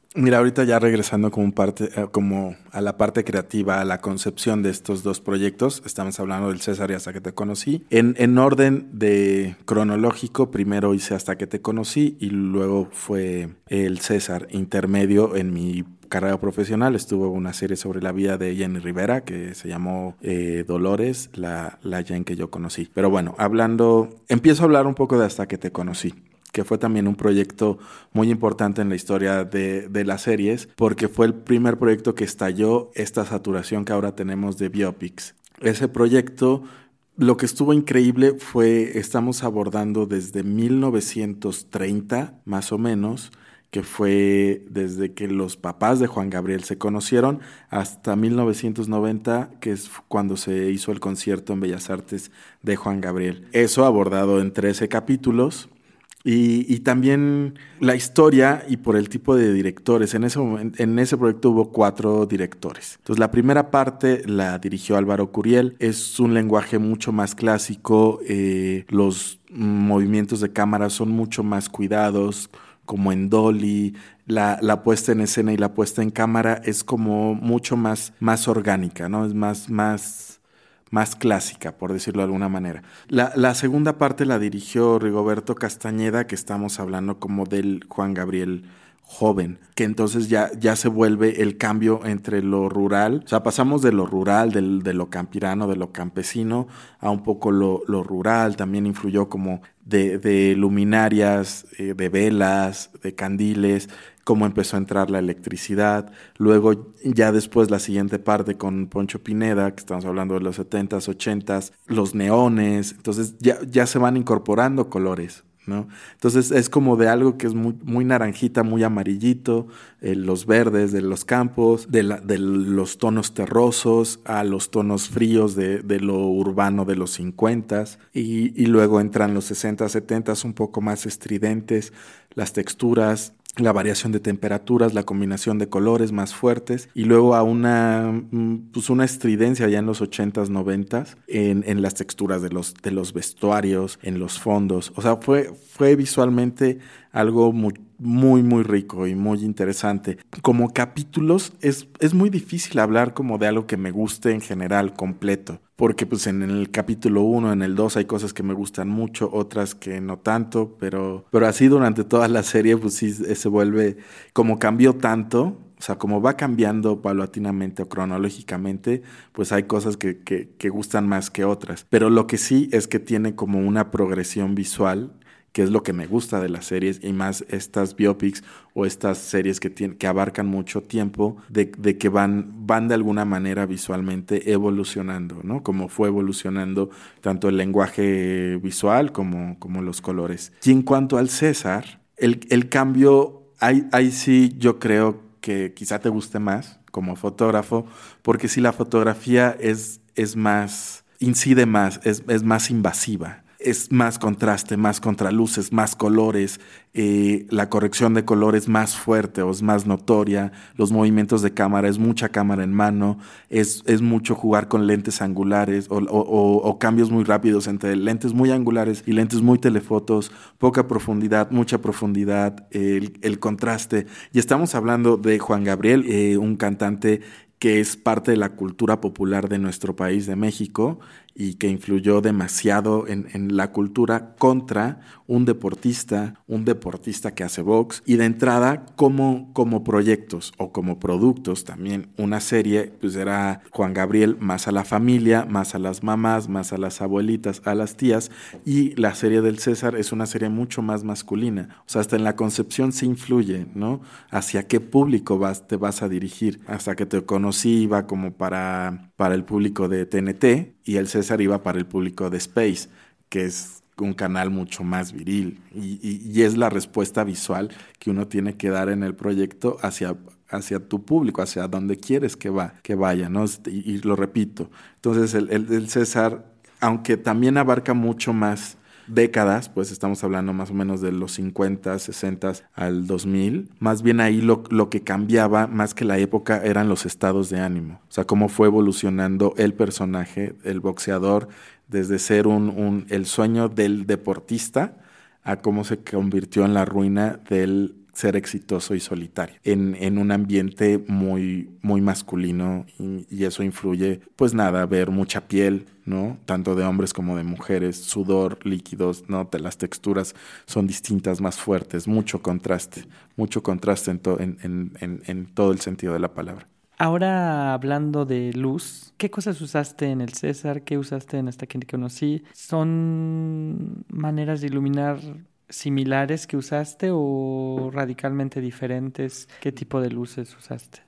[SPEAKER 2] Mira, ahorita ya regresando como, parte, eh, como a la parte creativa, a la concepción de estos dos proyectos, estamos hablando del César y Hasta que te conocí. En, en orden de cronológico, primero hice Hasta que te conocí y luego fue el César intermedio en mi carrera profesional. Estuvo una serie sobre la vida de Jenny Rivera que se llamó eh, Dolores, la, la Jen que yo conocí. Pero bueno, hablando, empiezo a hablar un poco de Hasta que te conocí, que fue también un proyecto muy importante en la historia de, de las series, porque fue el primer proyecto que estalló esta saturación que ahora tenemos de biopics. Ese proyecto, lo que estuvo increíble fue, estamos abordando desde mil novecientos treinta, más o menos, que fue desde que los papás de Juan Gabriel se conocieron, hasta mil novecientos noventa, que es cuando se hizo el concierto en Bellas Artes de Juan Gabriel. Eso abordado en trece capítulos. Y, y también la historia y por el tipo de directores. En ese momento, en ese proyecto hubo cuatro directores. Entonces la primera parte la dirigió Álvaro Curiel. Es un lenguaje mucho más clásico. Eh, los movimientos de cámara son mucho más cuidados, como en Dolly. La, la puesta en escena y la puesta en cámara es como mucho más, más orgánica, ¿no? Es más... más más clásica, por decirlo de alguna manera. La, la segunda parte la dirigió Rigoberto Castañeda, que estamos hablando como del Juan Gabriel joven, que entonces ya, ya se vuelve el cambio entre lo rural, o sea, pasamos de lo rural, del, de lo campirano, de lo campesino, a un poco lo, lo rural. También influyó como de, de luminarias, eh, de velas, de candiles, cómo empezó a entrar la electricidad. Luego, ya después, la siguiente parte con Poncho Pineda, que estamos hablando de los setentas, ochentas, los neones. Entonces, ya, ya se van incorporando colores, ¿no? Entonces, es como de algo que es muy, muy naranjita, muy amarillito, eh, los verdes de los campos, de, la, de los tonos terrosos a los tonos fríos de, de lo urbano de los cincuentas. Y, y luego entran los sesenta, setenta, un poco más estridentes, las texturas, la variación de temperaturas, la combinación de colores más fuertes, y luego a una, pues una estridencia ya en los ochentas, noventas, en, en las texturas de los, de los vestuarios, en los fondos. O sea, fue, fue visualmente algo muy, muy, muy rico y muy interesante. Como capítulos, es, es muy difícil hablar como de algo que me guste en general, completo. Porque pues en el capítulo uno, en el dos hay cosas que me gustan mucho, otras que no tanto, pero, pero así durante toda la serie pues sí se vuelve, como cambió tanto, o sea, como va cambiando paulatinamente o cronológicamente, pues hay cosas que, que, que gustan más que otras. Pero lo que sí es que tiene como una progresión visual, que es lo que me gusta de las series, y más estas biopics o estas series que, tienen, que abarcan mucho tiempo, de, de que van, van de alguna manera visualmente evolucionando, ¿no? Como fue evolucionando tanto el lenguaje visual como, como los colores. Y en cuanto al César, el, el cambio, ahí, ahí sí yo creo que quizá te guste más como fotógrafo, porque si la fotografía es, es más, incide más, es, es más invasiva. Es más contraste, más contraluces, más colores, eh, la corrección de colores más fuerte o es más notoria, los movimientos de cámara, es mucha cámara en mano, es, es mucho jugar con lentes angulares o, o, o, o cambios muy rápidos entre lentes muy angulares y lentes muy telefotos, poca profundidad, mucha profundidad, el, el contraste. Y estamos hablando de Juan Gabriel, eh, un cantante que es parte de la cultura popular de nuestro país, de México, y que influyó demasiado en, en la cultura contra un deportista, un deportista que hace box. Y de entrada, como, como proyectos o como productos también, una serie, pues era Juan Gabriel más a la familia, más a las mamás, más a las abuelitas, a las tías, y la serie del César es una serie mucho más masculina. O sea, hasta en la concepción se influye, ¿no? Hacia qué público vas, te vas a dirigir. Hasta que te conocí iba como para, para el público de T N T, y el César iba para el público de Space, que es un canal mucho más viril. Y, y, y es la respuesta visual que uno tiene que dar en el proyecto hacia, hacia tu público, hacia donde quieres que, va, que vaya, ¿no? Y, y lo repito. Entonces, el, el, el César, aunque también abarca mucho más décadas, pues estamos hablando más o menos de los cincuenta, sesenta al dos mil, más bien ahí lo, lo que cambiaba más que la época eran los estados de ánimo, o sea, cómo fue evolucionando el personaje, el boxeador, desde ser un, un, el sueño del deportista a cómo se convirtió en la ruina del ser exitoso y solitario en, en un ambiente muy, muy masculino y, y eso influye, pues nada, ver mucha piel, ¿no? Tanto de hombres como de mujeres, sudor, líquidos, ¿no? Las texturas son distintas, más fuertes, mucho contraste, mucho contraste en, to, en, en, en, en todo el sentido de la palabra.
[SPEAKER 1] Ahora hablando de luz, ¿qué cosas usaste en el César? ¿Qué usaste en Hasta que te conocí? ¿Son maneras de iluminar similares que usaste o radicalmente diferentes? ¿Qué tipo de luces usaste?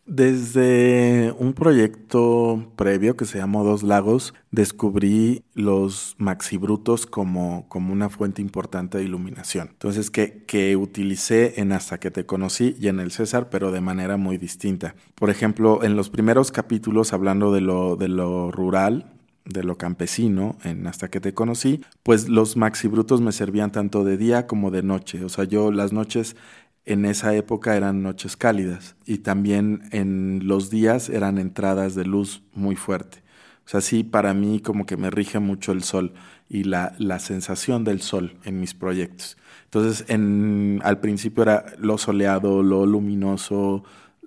[SPEAKER 2] Desde un proyecto previo que se llamó Dos Lagos, descubrí los maxibrutos como, como una fuente importante de iluminación. Entonces, que, que utilicé en Hasta que te conocí y en el César, pero de manera muy distinta. Por ejemplo, en los primeros capítulos, hablando de lo, de lo rural, de lo campesino, en Hasta que te conocí, pues los maxibrutos me servían tanto de día como de noche. O sea, yo las noches en esa época eran noches cálidas y también en los días eran entradas de luz muy fuerte. O sea, sí, para mí como que me rige mucho el sol y la, la sensación del sol en mis proyectos. Entonces, en, al principio era lo soleado, lo luminoso,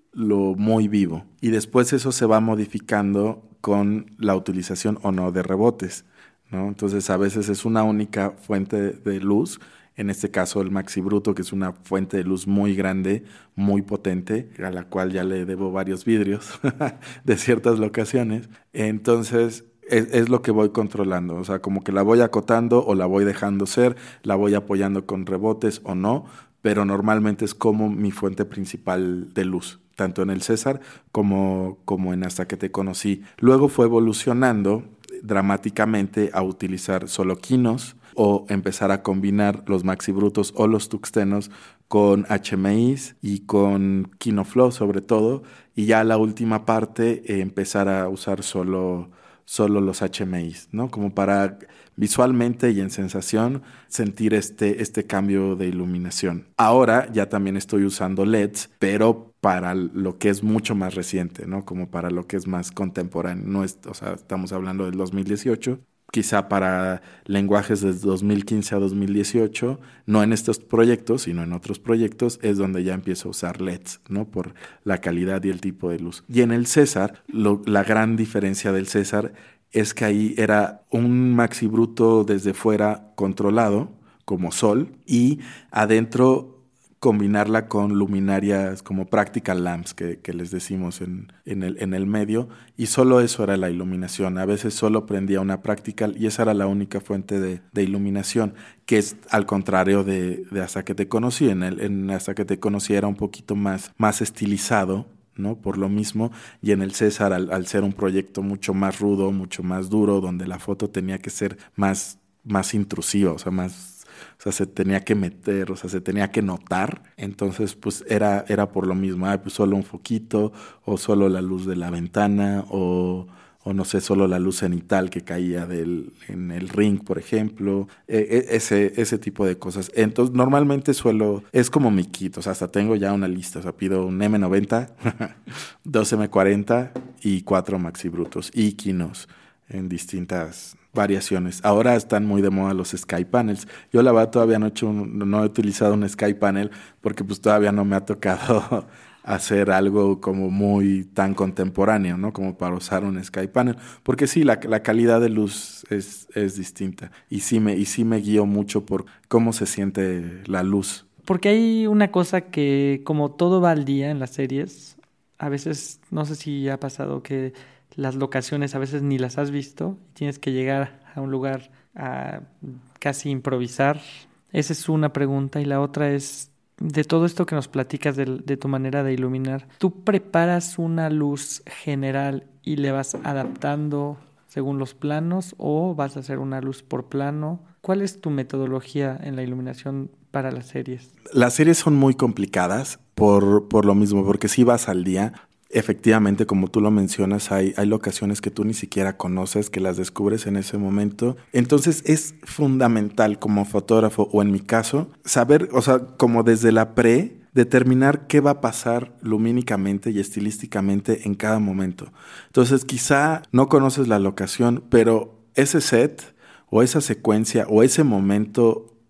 [SPEAKER 2] lo muy vivo. Y después eso se va modificando con la utilización o no de rebotes, ¿no? Entonces a veces es una única fuente de luz, en este caso el maxibruto, que es una fuente de luz muy grande, muy potente, a la cual ya le debo varios vidrios de ciertas locaciones. Entonces es, es lo que voy controlando, o sea, como que la voy acotando o la voy dejando ser, la voy apoyando con rebotes o no, pero normalmente es como mi fuente principal de luz, tanto en el César como, como en Hasta que te conocí. Luego fue evolucionando dramáticamente a utilizar solo quinos o empezar a combinar los maxibrutos o los tuxtenos con H M Is y con Kinoflow sobre todo, y ya la última parte eh, empezar a usar solo, solo los H M Is, ¿no? Como para visualmente y en sensación sentir este, este cambio de iluminación. Ahora ya también estoy usando L E Ds, pero para lo que es mucho más reciente, ¿no? Como para lo que es más contemporáneo. No es, o sea, estamos hablando del dos mil dieciocho, quizá para lenguajes desde dos mil quince a dos mil dieciocho, no en estos proyectos, sino en otros proyectos, es donde ya empiezo a usar L E Ds, ¿no? Por la calidad y el tipo de luz. Y en el César, lo, la gran diferencia del César es que ahí era un maxibruto desde fuera controlado, como sol, y adentro combinarla con luminarias como practical lamps que, que les decimos en, en, el, en el medio, y solo eso era la iluminación. A veces solo prendía una practical y esa era la única fuente de, de iluminación, que es al contrario de, de Hasta que te conocí. En, el, en Hasta que te conocí era un poquito más, más estilizado, ¿no? Por lo mismo, y en el César, al, al ser un proyecto mucho más rudo, mucho más duro, donde la foto tenía que ser más, más intrusiva, o sea, más... O sea, se tenía que meter, o sea, se tenía que notar. Entonces, pues era, era por lo mismo. Ah, pues solo un foquito, o solo la luz de la ventana, o, o no sé, solo la luz cenital que caía del, en el ring, por ejemplo. Eh, ese, ese tipo de cosas. Entonces, normalmente suelo, es como mi kit, o sea, hasta tengo ya una lista. O sea, pido un eme noventa, dos eme cuarenta y cuatro maxibrutos y quinos en distintas variaciones. Ahora están muy de moda los Sky Panels. Yo la verdad todavía no he hecho un, no he utilizado un Sky Panel porque pues todavía no me ha tocado hacer algo como muy tan contemporáneo, ¿no? Como para usar un Sky Panel. Porque sí, la, la calidad de luz es, es distinta. Y sí, me, y sí me guío mucho por cómo se siente la luz.
[SPEAKER 1] Porque hay una cosa que, como todo va al día en las series, a veces, no sé si ha pasado que las locaciones a veces ni las has visto, tienes que llegar a un lugar a casi improvisar. Esa es una pregunta. Y la otra es, de todo esto que nos platicas de, de tu manera de iluminar, ¿tú preparas una luz general y le vas adaptando según los planos o vas a hacer una luz por plano? ¿Cuál es tu metodología en la iluminación para las series?
[SPEAKER 2] Las series son muy complicadas por, por lo mismo, porque si vas al día... Efectivamente, como tú lo mencionas, hay, hay locaciones que tú ni siquiera conoces, que las descubres en ese momento. Entonces es fundamental como fotógrafo, o en mi caso, saber, o sea, como desde la pre, determinar qué va a pasar lumínicamente y estilísticamente en cada momento. Entonces quizá no conoces la locación, pero ese set o esa secuencia o ese momento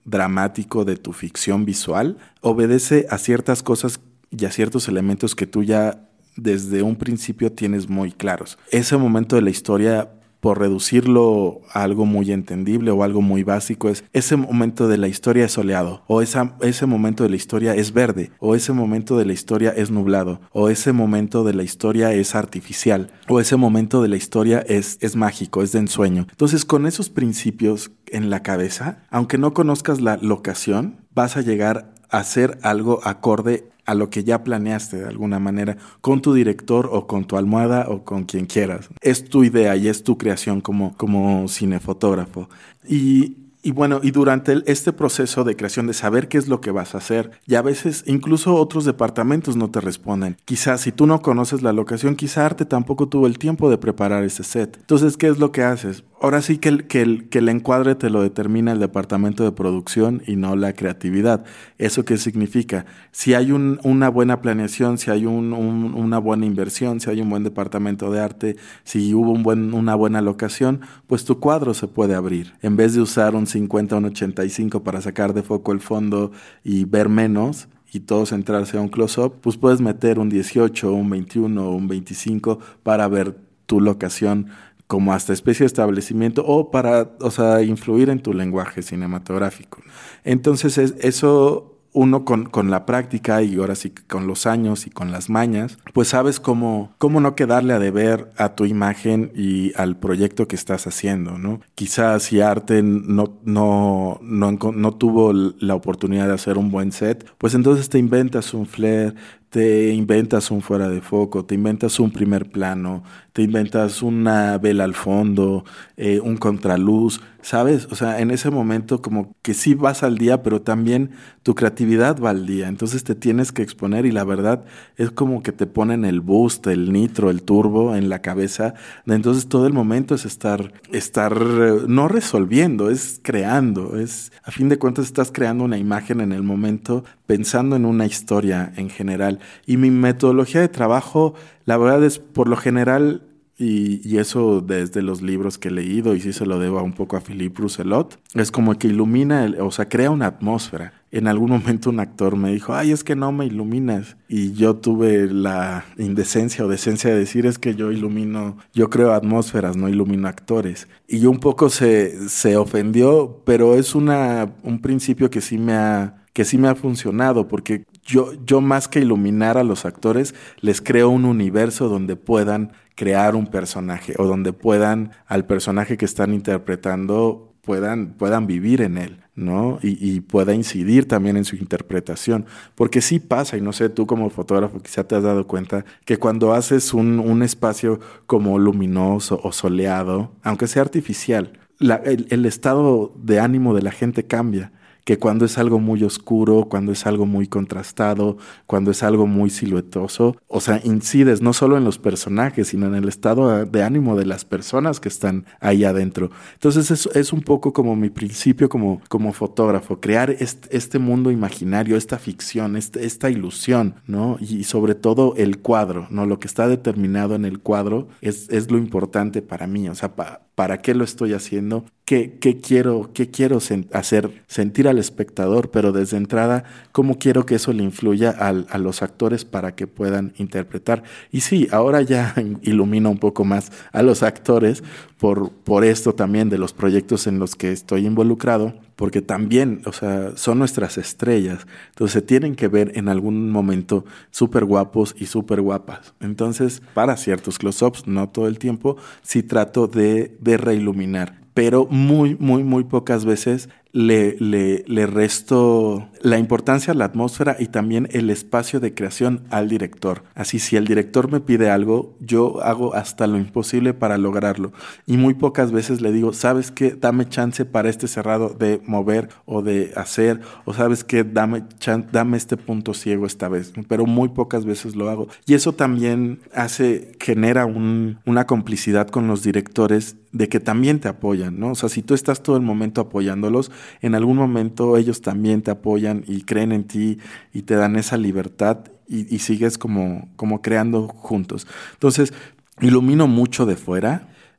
[SPEAKER 2] dramático de tu ficción visual obedece a ciertas cosas y a ciertos elementos que tú ya desde un principio tienes muy claros. Ese momento de la historia, por reducirlo a algo muy entendible o algo muy básico, es ese momento de la historia es soleado, o esa, ese momento de la historia es verde, o ese momento de la historia es nublado, o ese momento de la historia es artificial, o ese momento de la historia es, es mágico, es de ensueño. Entonces, con esos principios en la cabeza, aunque no conozcas la locación, vas a llegar a hacer algo acorde a lo que ya planeaste de alguna manera con tu director o con tu almohada o con quien quieras. Es tu idea y es tu creación como, como cinefotógrafo. Y, y bueno, y durante el, este proceso de creación, de saber qué es lo que vas a hacer, y a veces incluso otros departamentos no te responden. Quizás si tú no conoces la locación, quizá Arte tampoco tuvo el tiempo de preparar ese set. Entonces, ¿qué es lo que haces? Ahora sí que el, que, el, que el encuadre te lo determina el departamento de producción y no la creatividad. ¿Eso qué significa? Si hay un, una buena planeación, si hay un, un, una buena inversión, si hay un buen departamento de arte, si hubo un buen, una buena locación, pues tu cuadro se puede abrir. En vez de usar un cincuenta o un ochenta y cinco para sacar de foco el fondo y ver menos y todo centrarse a un close-up, pues puedes meter un dieciocho, un veintiuno o un veinticinco para ver tu locación como hasta especie de establecimiento o para, o sea, influir en tu lenguaje cinematográfico. Entonces es, eso uno con, con la práctica y ahora sí con los años y con las mañas, pues sabes cómo, cómo no quedarle a deber a tu imagen y al proyecto que estás haciendo, ¿no? Quizás si Arte no, no, no, no tuvo la oportunidad de hacer un buen set, pues entonces te inventas un flare, te inventas un fuera de foco, te inventas un primer plano, te inventas una vela al fondo, eh, un contraluz, ¿sabes? O sea, en ese momento como que sí vas al día, pero también tu creatividad va al día. Entonces te tienes que exponer y la verdad es como que te ponen el boost, el nitro, el turbo en la cabeza. Entonces todo el momento es estar, estar no resolviendo, es creando. Es, a fin de cuentas estás creando una imagen en el momento, pensando en una historia en general. Y mi metodología de trabajo, la verdad es por lo general, y, y eso desde los libros que he leído, y sí se lo debo un poco a Philippe Rousselot, es como que ilumina, el, o sea, crea una atmósfera. En algún momento un actor me dijo, ay, es que no me iluminas. Y yo tuve la indecencia o decencia de decir, es que yo ilumino, yo creo atmósferas, no ilumino actores. Y un poco se, se ofendió, pero es una, un principio que sí me ha... que sí me ha funcionado, porque yo, yo más que iluminar a los actores, les creo un universo donde puedan crear un personaje o donde puedan, al personaje que están interpretando, puedan, puedan vivir en él, ¿no? Y, y pueda incidir también en su interpretación. Porque sí pasa, y no sé, tú como fotógrafo quizá te has dado cuenta, que cuando haces un, un espacio como luminoso o soleado, aunque sea artificial, la, el, el estado de ánimo de la gente cambia. Que cuando es algo muy oscuro, cuando es algo muy contrastado, cuando es algo muy siluetoso, o sea, incides no solo en los personajes, sino en el estado de ánimo de las personas que están ahí adentro. Entonces es, es un poco como mi principio como, como fotógrafo, crear este, este mundo imaginario, esta ficción, este, esta ilusión, ¿no? Y sobre todo el cuadro, ¿no? Lo que está determinado en el cuadro es, es lo importante para mí, o sea, para... ¿Para qué lo estoy haciendo? ¿Qué, qué quiero, qué quiero sen- hacer? Sentir al espectador, pero desde entrada, ¿cómo quiero que eso le influya al, a los actores para que puedan interpretar? Y sí, ahora ya ilumino un poco más a los actores por, por esto también de los proyectos en los que estoy involucrado, porque también, o sea, son nuestras estrellas, entonces se tienen que ver en algún momento súper guapos y súper guapas. Entonces, para ciertos close-ups, no todo el tiempo, sí trato de, de reiluminar, pero muy, muy, muy pocas veces le, le, le resto la importancia a la atmósfera y también el espacio de creación al director. Así, si el director me pide algo, yo hago hasta lo imposible para lograrlo. Y muy pocas veces le digo, ¿sabes qué? Dame chance para este cerrado de mover o de hacer, o ¿sabes qué? Dame, chan- dame este punto ciego esta vez. Pero muy pocas veces lo hago. Y eso también hace, genera un, una complicidad con los directores de que también te apoyan, ¿no? O sea, si tú estás todo el momento apoyándolos, en algún momento ellos también te apoyan y creen en ti y te dan esa libertad y, y sigues como, como creando juntos. Entonces, ilumino mucho de fuera,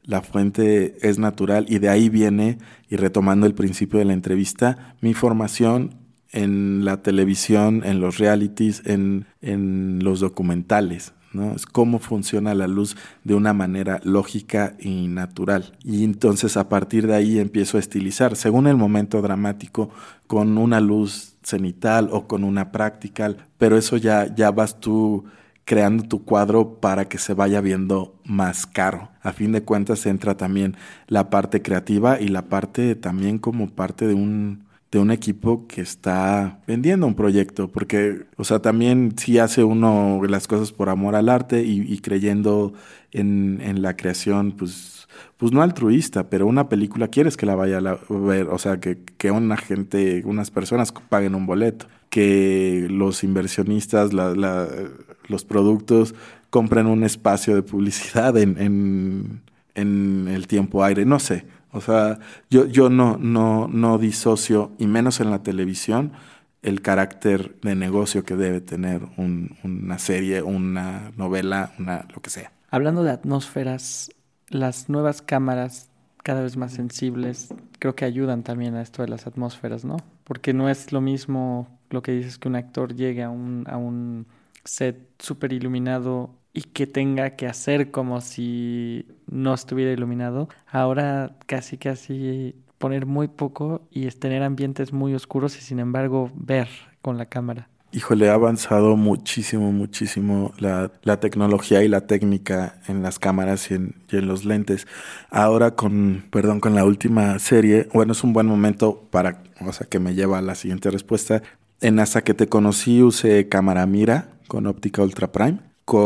[SPEAKER 2] la fuente es natural y de ahí viene, y retomando el principio de la entrevista, mi formación en la televisión, en los realities, en, en los documentales, ¿no? Es cómo funciona la luz de una manera lógica y natural. Y entonces a partir de ahí empiezo a estilizar, según el momento dramático, con una luz cenital o con una practical, pero eso ya, ya vas tú creando tu cuadro para que se vaya viendo más caro. A fin de cuentas entra también la parte creativa y la parte también como parte de un, de un equipo que está vendiendo un proyecto, porque, o sea, también sí hace uno las cosas por amor al arte y, y creyendo en, en la creación, pues, pues no altruista, pero una película quieres que la vaya a la- ver, o sea, que, que una gente, unas personas paguen un boleto, que los inversionistas, la, la, los productos compren un espacio de publicidad en, en, en el tiempo aire, no sé. O sea, yo, yo no, no, no disocio, y menos en la televisión, el carácter de negocio que debe tener un- una serie, una novela, una lo que sea.
[SPEAKER 1] Hablando de atmósferas, las nuevas cámaras cada vez más sensibles creo que ayudan también a esto de las atmósferas, ¿no? Porque no es lo mismo lo que dices que un actor llegue a un, a un set súper iluminado y que tenga que hacer como si no estuviera iluminado. Ahora casi casi poner muy poco y es tener ambientes muy oscuros y sin embargo ver con la cámara.
[SPEAKER 2] Híjole, ha avanzado muchísimo, muchísimo la, la tecnología y la técnica en las cámaras y en, y en los lentes. Ahora con, perdón, con la última serie, bueno, es un buen momento para, o sea, que me lleva a la siguiente respuesta. En Hasta que te conocí usé cámara Mira con óptica Ultra Prime.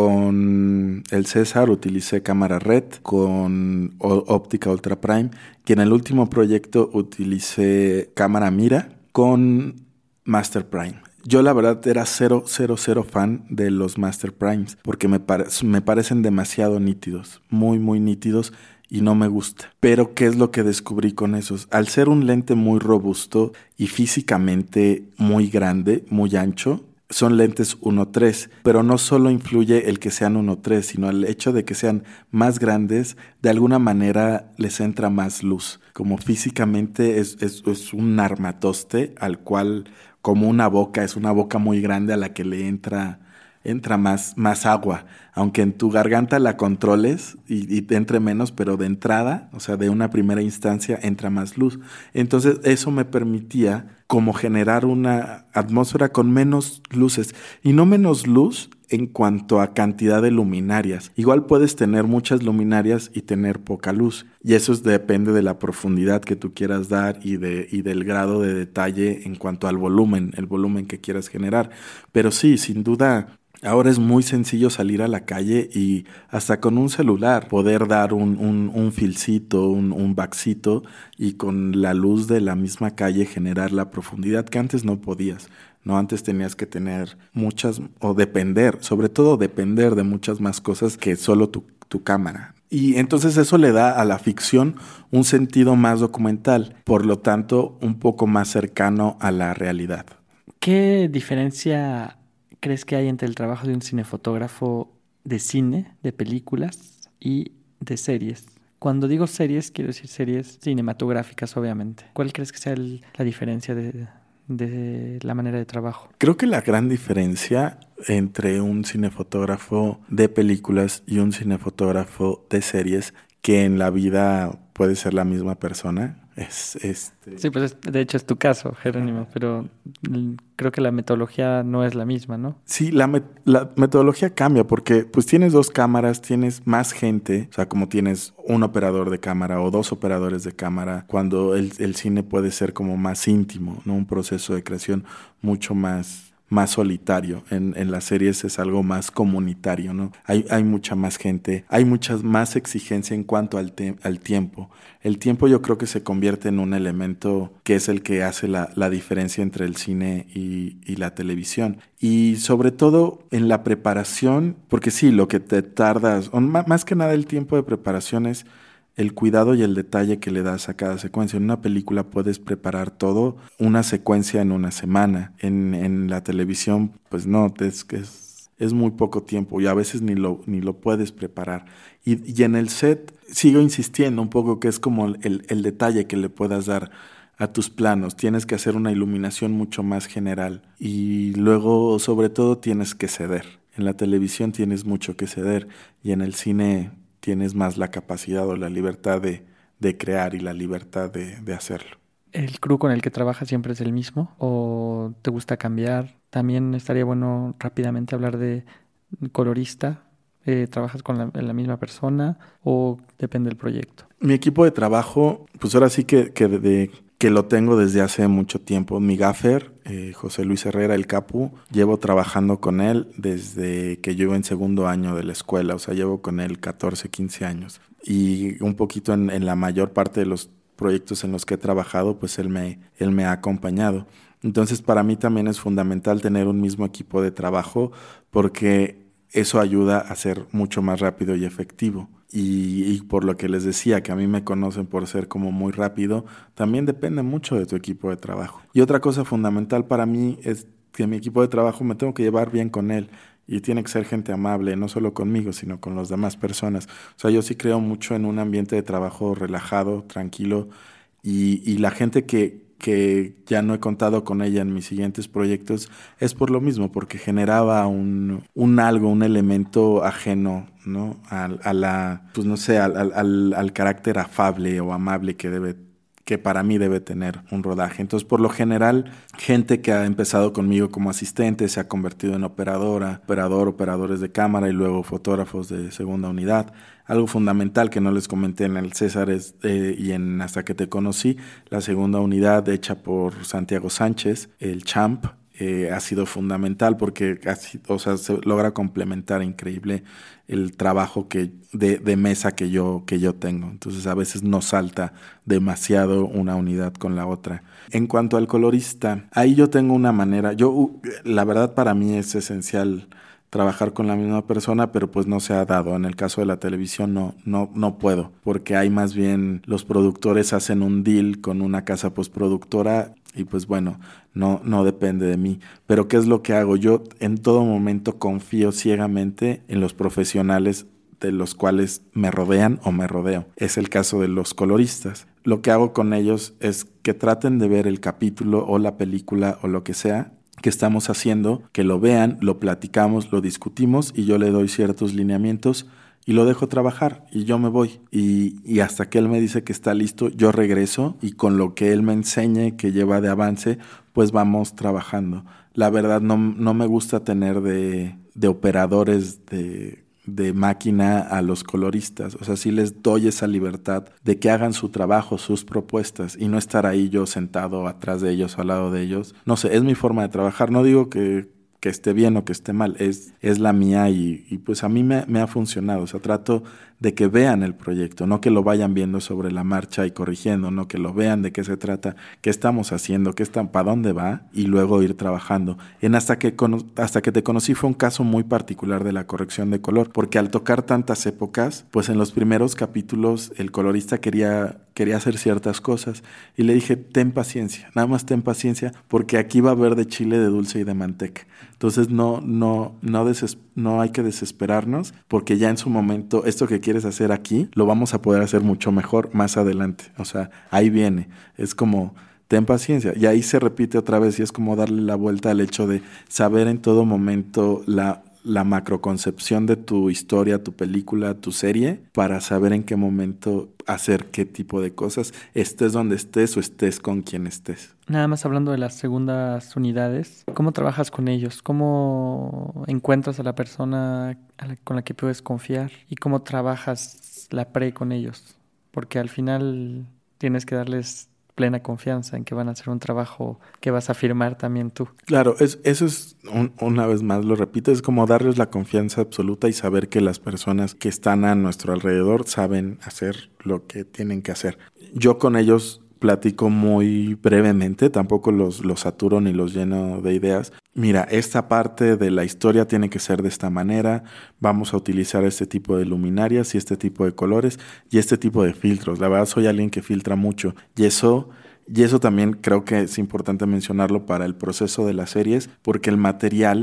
[SPEAKER 2] Con el César utilicé cámara Red con ó- óptica Ultra Prime. Y en el último proyecto utilicé cámara Mira con Master Prime. Yo la verdad era cero, cero, cero fan de los Master Primes porque me, pare- me parecen demasiado nítidos, muy, muy nítidos y no me gusta. Pero ¿qué es lo que descubrí con esos? Al ser un lente muy robusto y físicamente muy grande, muy ancho, son lentes uno tres, pero no solo influye el que sean uno tres, sino el hecho de que sean más grandes, de alguna manera les entra más luz. Como físicamente es, es, es un armatoste al cual, como una boca, es una boca muy grande a la que le entra, entra más, más agua. Aunque en tu garganta la controles y, y te entre menos, pero de entrada, o sea, de una primera instancia, entra más luz. Entonces eso me permitía como generar una atmósfera con menos luces. Y no menos luz en cuanto a cantidad de luminarias. Igual puedes tener muchas luminarias y tener poca luz. Y eso es, depende de la profundidad que tú quieras dar y, de, y del grado de detalle en cuanto al volumen, el volumen que quieras generar. Pero sí, sin duda, ahora es muy sencillo salir a la calle y hasta con un celular poder dar un, un, un filcito, un, un backcito y con la luz de la misma calle generar la profundidad que antes no podías. No, antes tenías que tener muchas, o depender, sobre todo depender de muchas más cosas que solo tu, tu cámara. Y entonces eso le da a la ficción un sentido más documental, por lo tanto un poco más cercano a la realidad.
[SPEAKER 1] ¿Qué diferencia crees que hay entre el trabajo de un cinefotógrafo de cine, de películas y de series? Cuando digo series, quiero decir series cinematográficas, obviamente. ¿Cuál crees que sea el- la diferencia de, de la manera de trabajo?
[SPEAKER 2] Creo que la gran diferencia entre un cinefotógrafo de películas y un cinefotógrafo de series, que en la vida puede ser la misma persona, es este.
[SPEAKER 1] Sí, pues es- de hecho es tu caso, Jerónimo, pero mm, creo que la metodología no es la misma, ¿no?
[SPEAKER 2] Sí, la, met- la metodología cambia porque pues tienes dos cámaras, tienes más gente, o sea, como tienes un operador de cámara o dos operadores de cámara, cuando el, el cine puede ser como más íntimo, ¿no? Un proceso de creación mucho más, más solitario. En, en las series es algo más comunitario, ¿no? Hay, hay mucha más gente, hay mucha más exigencia en cuanto al, te- al tiempo. El tiempo yo creo que se convierte en un elemento que es el que hace la, la diferencia entre el cine y, y la televisión. Y sobre todo en la preparación, porque sí, lo que te tardas, o ma- más que nada el tiempo de preparación es el cuidado y el detalle que le das a cada secuencia. En una película puedes preparar todo, una secuencia en una semana. En, en la televisión, pues no, es que es, es muy poco tiempo y a veces ni lo, ni lo puedes preparar. Y, y en el set sigo insistiendo un poco que es como el, el detalle que le puedas dar a tus planos. Tienes que hacer una iluminación mucho más general y luego sobre todo tienes que ceder. En la televisión tienes mucho que ceder y en el cine tienes más la capacidad o la libertad de, de crear y la libertad de, de hacerlo.
[SPEAKER 1] ¿El crew con el que trabajas siempre es el mismo o te gusta cambiar? También estaría bueno rápidamente hablar de colorista. Eh, ¿Trabajas con la, la misma persona o depende del proyecto?
[SPEAKER 2] Mi equipo de trabajo, pues ahora sí que, que, de, que lo tengo desde hace mucho tiempo. Mi gaffer, eh, José Luis Herrera, el Capu, llevo trabajando con él desde que yo iba en segundo año de la escuela. O sea, llevo con él catorce, quince años. Y un poquito en, en la mayor parte de los proyectos en los que he trabajado, pues él me, él me ha acompañado. Entonces, para mí también es fundamental tener un mismo equipo de trabajo porque eso ayuda a ser mucho más rápido y efectivo. Y, y por lo que les decía, que a mí me conocen por ser como muy rápido, también depende mucho de tu equipo de trabajo. Y otra cosa fundamental para mí es que mi equipo de trabajo me tengo que llevar bien con él. Y tiene que ser gente amable, no solo conmigo, sino con las demás personas. O sea, yo sí creo mucho en un ambiente de trabajo relajado, tranquilo. Y, y la gente que, que ya no he contado con ella en mis siguientes proyectos es por lo mismo, porque generaba un, un algo, un elemento ajeno, ¿no? A, a la, pues no sé, al, al, al carácter afable o amable que debe que para mí debe tener un rodaje. Entonces, por lo general, gente que ha empezado conmigo como asistente se ha convertido en operadora, operador, operadores de cámara y luego fotógrafos de segunda unidad. Algo fundamental que no les comenté en el César es, eh, y en Hasta que te conocí, la segunda unidad hecha por Santiago Sánchez, el Champ, eh, ha sido fundamental porque así, o sea, se logra complementar increíble el trabajo que de, de mesa que yo, que yo tengo. Entonces a veces no salta demasiado una unidad con la otra. En cuanto al colorista, ahí yo tengo una manera, yo la verdad para mí es esencial trabajar con la misma persona, pero pues no se ha dado. En el caso de la televisión no, no, no puedo, porque hay más bien los productores hacen un deal con una casa postproductora y pues bueno, no, no depende de mí. Pero ¿qué es lo que hago? Yo en todo momento confío ciegamente en los profesionales de los cuales me rodean o me rodeo. Es el caso de los coloristas. Lo que hago con ellos es que traten de ver el capítulo o la película o lo que sea que estamos haciendo, que lo vean, lo platicamos, lo discutimos y yo le doy ciertos lineamientos y lo dejo trabajar y yo me voy. Y, y hasta que él me dice que está listo, yo regreso y con lo que él me enseñe que lleva de avance, pues vamos trabajando. La verdad no, no me gusta tener de, de operadores de... de máquina a los coloristas. O sea, sí les doy esa libertad de que hagan su trabajo, sus propuestas y no estar ahí yo sentado atrás de ellos o al lado de ellos. No sé, es mi forma de trabajar. No digo que, que esté bien o que esté mal, es, es la mía y, y pues a mí me, me ha funcionado. O sea, trato de que vean el proyecto, no que lo vayan viendo sobre la marcha y corrigiendo, no que lo vean de qué se trata, qué estamos haciendo, qué está, para dónde va y luego ir trabajando. En hasta que, hasta que te conocí fue un caso muy particular de la corrección de color, porque al tocar tantas épocas, pues en los primeros capítulos el colorista quería, quería hacer ciertas cosas y le dije, ten paciencia, nada más ten paciencia, porque aquí va a haber de chile, de dulce y de manteca. Entonces no, no, no, deses, no hay que desesperarnos, porque ya en su momento esto que quieres hacer aquí, lo vamos a poder hacer mucho mejor más adelante. O sea, ahí viene. Es como, ten paciencia. Y ahí se repite otra vez y es como darle la vuelta al hecho de saber en todo momento la, la macroconcepción de tu historia, tu película, tu serie, para saber en qué momento hacer qué tipo de cosas, estés donde estés o estés con quien estés.
[SPEAKER 1] Nada más hablando de las segundas unidades, ¿cómo trabajas con ellos? ¿Cómo encuentras a la persona a la, con la que puedes confiar? ¿Y cómo trabajas la pre con ellos? Porque al final tienes que darles plena confianza en que van a hacer un trabajo que vas a firmar también tú.
[SPEAKER 2] Claro, es, eso es, un, una vez más lo repito, es como darles la confianza absoluta y saber que las personas que están a nuestro alrededor saben hacer lo que tienen que hacer. Yo con ellos platico muy brevemente, tampoco los, los saturo ni los lleno de ideas. Mira, esta parte de la historia tiene que ser de esta manera, vamos a utilizar este tipo de luminarias y este tipo de colores y este tipo de filtros. La verdad soy alguien que filtra mucho y eso, y eso también creo que es importante mencionarlo para el proceso de las series, porque el material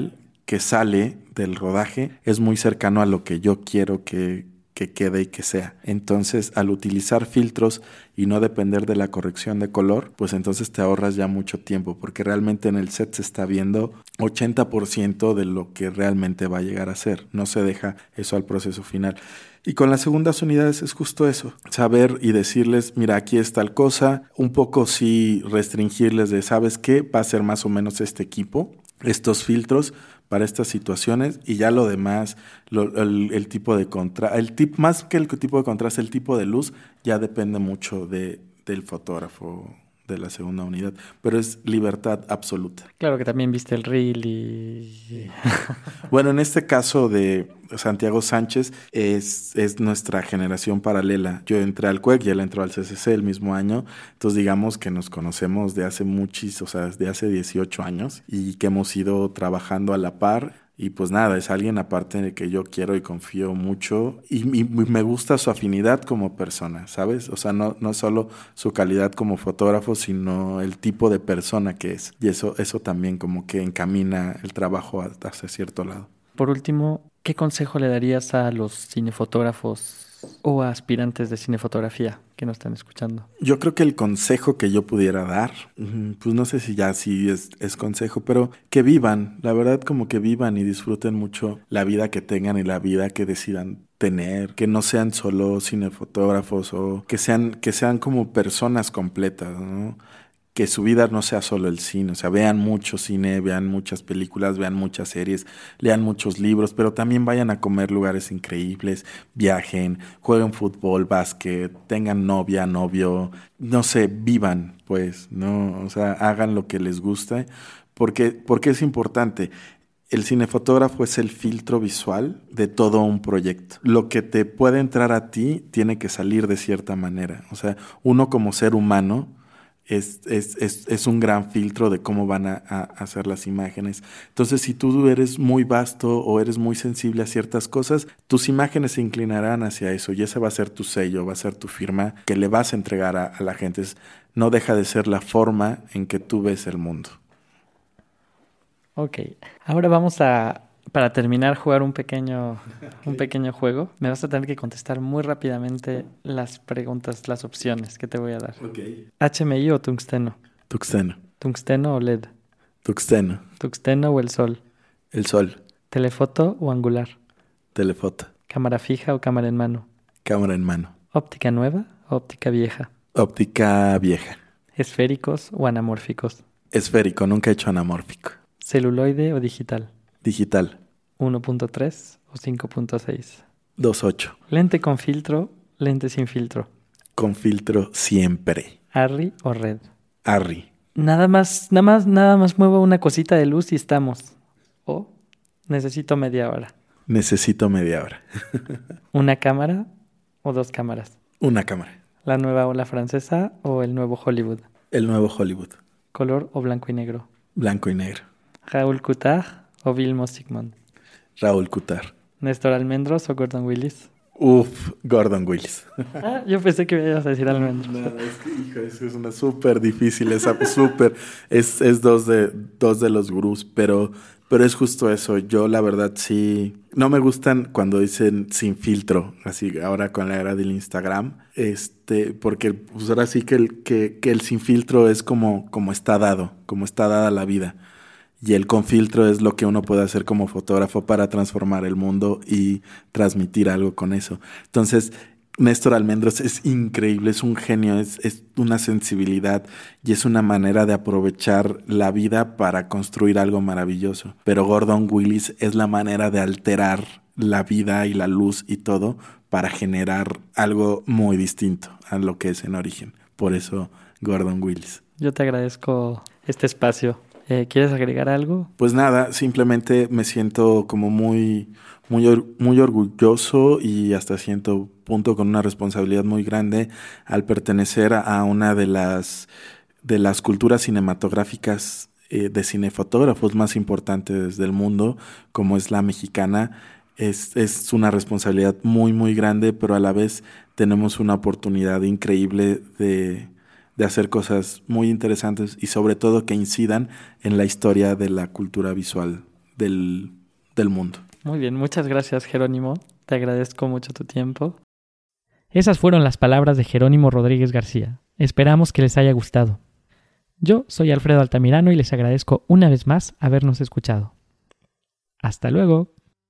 [SPEAKER 2] que sale del rodaje es muy cercano a lo que yo quiero que, que quede y que sea. Entonces, al utilizar filtros y no depender de la corrección de color, pues entonces te ahorras ya mucho tiempo, porque realmente en el set se está viendo ochenta por ciento de lo que realmente va a llegar a ser. No se deja eso al proceso final. Y con las segundas unidades es justo eso, saber y decirles, mira, aquí es tal cosa, un poco sí restringirles de, ¿sabes qué? Va a ser más o menos este equipo, estos filtros para estas situaciones, y ya lo demás, lo, el, el tipo de contraste, el tip, más que el tipo de contraste, el tipo de luz, ya depende mucho de, del fotógrafo de la segunda unidad, pero es libertad absoluta.
[SPEAKER 1] Claro que también viste el reel y...
[SPEAKER 2] Bueno, en este caso de Santiago Sánchez es, es nuestra generación paralela. Yo entré al C U E C y él entró al C C C el mismo año, entonces digamos que nos conocemos de hace muchis, o sea, de hace dieciocho años y que hemos ido trabajando a la par. Y pues nada, es alguien aparte de que yo quiero y confío mucho y, y me gusta su afinidad como persona, ¿sabes? O sea, no, no solo su calidad como fotógrafo, sino el tipo de persona que es. Y eso, eso también como que encamina el trabajo hacia cierto lado.
[SPEAKER 1] Por último, ¿qué consejo le darías a los cinefotógrafos o a aspirantes de cinefotografía que nos están escuchando?
[SPEAKER 2] Yo creo que el consejo que yo pudiera dar, pues no sé si ya sí es, es consejo, pero que vivan, la verdad como que vivan y disfruten mucho la vida que tengan y la vida que decidan tener, que no sean solo cinefotógrafos o que sean, que sean como personas completas, ¿no? Que su vida no sea solo el cine, o sea, vean mucho cine, vean muchas películas, vean muchas series, lean muchos libros, pero también vayan a comer lugares increíbles, viajen, jueguen fútbol, básquet, tengan novia, novio, no sé, vivan, pues, ¿no? O sea, hagan lo que les guste, porque, porque es importante. El cinefotógrafo es el filtro visual de todo un proyecto. Lo que te puede entrar a ti tiene que salir de cierta manera, o sea, uno como ser humano Es, es, es, es un gran filtro de cómo van a, a hacer las imágenes. Entonces, si tú eres muy vasto o eres muy sensible a ciertas cosas, tus imágenes se inclinarán hacia eso y ese va a ser tu sello, va a ser tu firma que le vas a entregar a, a la gente. Es, no deja de ser la forma en que tú ves el mundo.
[SPEAKER 1] Ok, ahora vamos a, para terminar, jugar un pequeño, okay. un pequeño juego. Me vas a tener que contestar muy rápidamente las preguntas, las opciones que te voy a dar.
[SPEAKER 2] Okay.
[SPEAKER 1] ¿H M I o tungsteno?
[SPEAKER 2] Tungsteno.
[SPEAKER 1] ¿Tungsteno o L E D?
[SPEAKER 2] Tungsteno.
[SPEAKER 1] ¿Tungsteno o el sol?
[SPEAKER 2] El sol.
[SPEAKER 1] ¿Telefoto o angular?
[SPEAKER 2] Telefoto.
[SPEAKER 1] ¿Cámara fija o cámara en mano?
[SPEAKER 2] Cámara en mano.
[SPEAKER 1] ¿Óptica nueva o óptica vieja?
[SPEAKER 2] Óptica vieja.
[SPEAKER 1] ¿Esféricos o anamórficos?
[SPEAKER 2] Esférico, nunca he hecho anamórfico.
[SPEAKER 1] ¿Celuloide o digital?
[SPEAKER 2] Digital.
[SPEAKER 1] uno punto tres o cinco punto seis.
[SPEAKER 2] dos punto ocho.
[SPEAKER 1] ¿Lente con filtro, lente sin filtro?
[SPEAKER 2] Con filtro siempre.
[SPEAKER 1] ¿Arri o red?
[SPEAKER 2] Arri.
[SPEAKER 1] Nada más, nada más, nada más muevo una cosita de luz y estamos. O necesito media hora.
[SPEAKER 2] Necesito media hora.
[SPEAKER 1] ¿Una cámara o dos cámaras?
[SPEAKER 2] Una cámara.
[SPEAKER 1] ¿La nueva ola francesa o el nuevo Hollywood?
[SPEAKER 2] El nuevo Hollywood.
[SPEAKER 1] ¿Color o blanco y negro?
[SPEAKER 2] Blanco y negro.
[SPEAKER 1] ¿Raúl Coutard o Vilmos Zsigmond?
[SPEAKER 2] Raúl Coutard.
[SPEAKER 1] ¿Néstor Almendros o Gordon Willis?
[SPEAKER 2] Uf, Gordon Willis.
[SPEAKER 1] Ah, yo pensé que me ibas a decir Almendros.
[SPEAKER 2] No, es que, hijo, es, es una súper difícil, esa súper, es, es dos de, dos de los gurús, pero, pero es justo eso. Yo la verdad sí, no me gustan cuando dicen sin filtro, así ahora con la era del Instagram, este, porque pues ahora sí que el, que, que el sin filtro es como, como está dado, como está dada la vida. Y el con filtro es lo que uno puede hacer como fotógrafo para transformar el mundo y transmitir algo con eso. Entonces, Néstor Almendros es increíble, es un genio, es, es una sensibilidad y es una manera de aprovechar la vida para construir algo maravilloso. Pero Gordon Willis es la manera de alterar la vida y la luz y todo para generar algo muy distinto a lo que es en origen. Por eso, Gordon Willis.
[SPEAKER 1] Yo te agradezco este espacio. Eh, ¿Quieres agregar algo?
[SPEAKER 2] Pues nada, simplemente me siento como muy, muy, or- muy orgulloso y hasta cierto punto con una responsabilidad muy grande al pertenecer a una de las, de las culturas cinematográficas eh, de cinefotógrafos más importantes del mundo, como es la mexicana. Es, es una responsabilidad muy, muy grande, pero a la vez tenemos una oportunidad increíble de... de hacer cosas muy interesantes y sobre todo que incidan en la historia de la cultura visual del, del mundo.
[SPEAKER 1] Muy bien, muchas gracias, Jerónimo. Te agradezco mucho tu tiempo. Esas fueron las palabras de Jerónimo Rodríguez García. Esperamos que les haya gustado. Yo soy Alfredo Altamirano y les agradezco una vez más habernos escuchado. Hasta luego.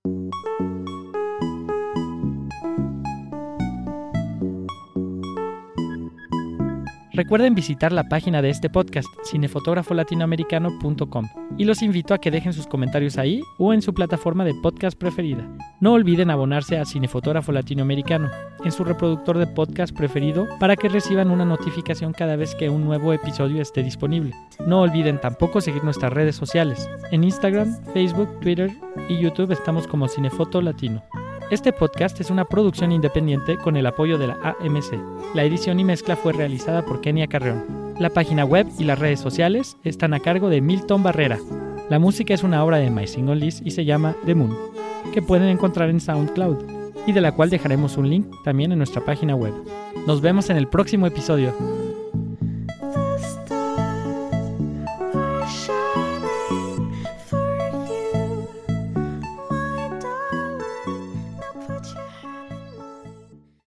[SPEAKER 1] Recuerden visitar la página de este podcast, cinefotógrafo latinoamericano punto com, y los invito a que dejen sus comentarios ahí o en su plataforma de podcast preferida. No olviden abonarse a Cinefotógrafo Latinoamericano en su reproductor de podcast preferido para que reciban una notificación cada vez que un nuevo episodio esté disponible. No olviden tampoco seguir nuestras redes sociales. En Instagram, Facebook, Twitter y YouTube estamos como Cinefoto Latino. Este podcast es una producción independiente con el apoyo de la A M C. La edición y mezcla fue realizada por Kenia Carreón. La página web y las redes sociales están a cargo de Milton Barrera. La música es una obra de My Single List y se llama The Moon, que pueden encontrar en SoundCloud, y de la cual dejaremos un link también en nuestra página web. Nos vemos en el próximo episodio.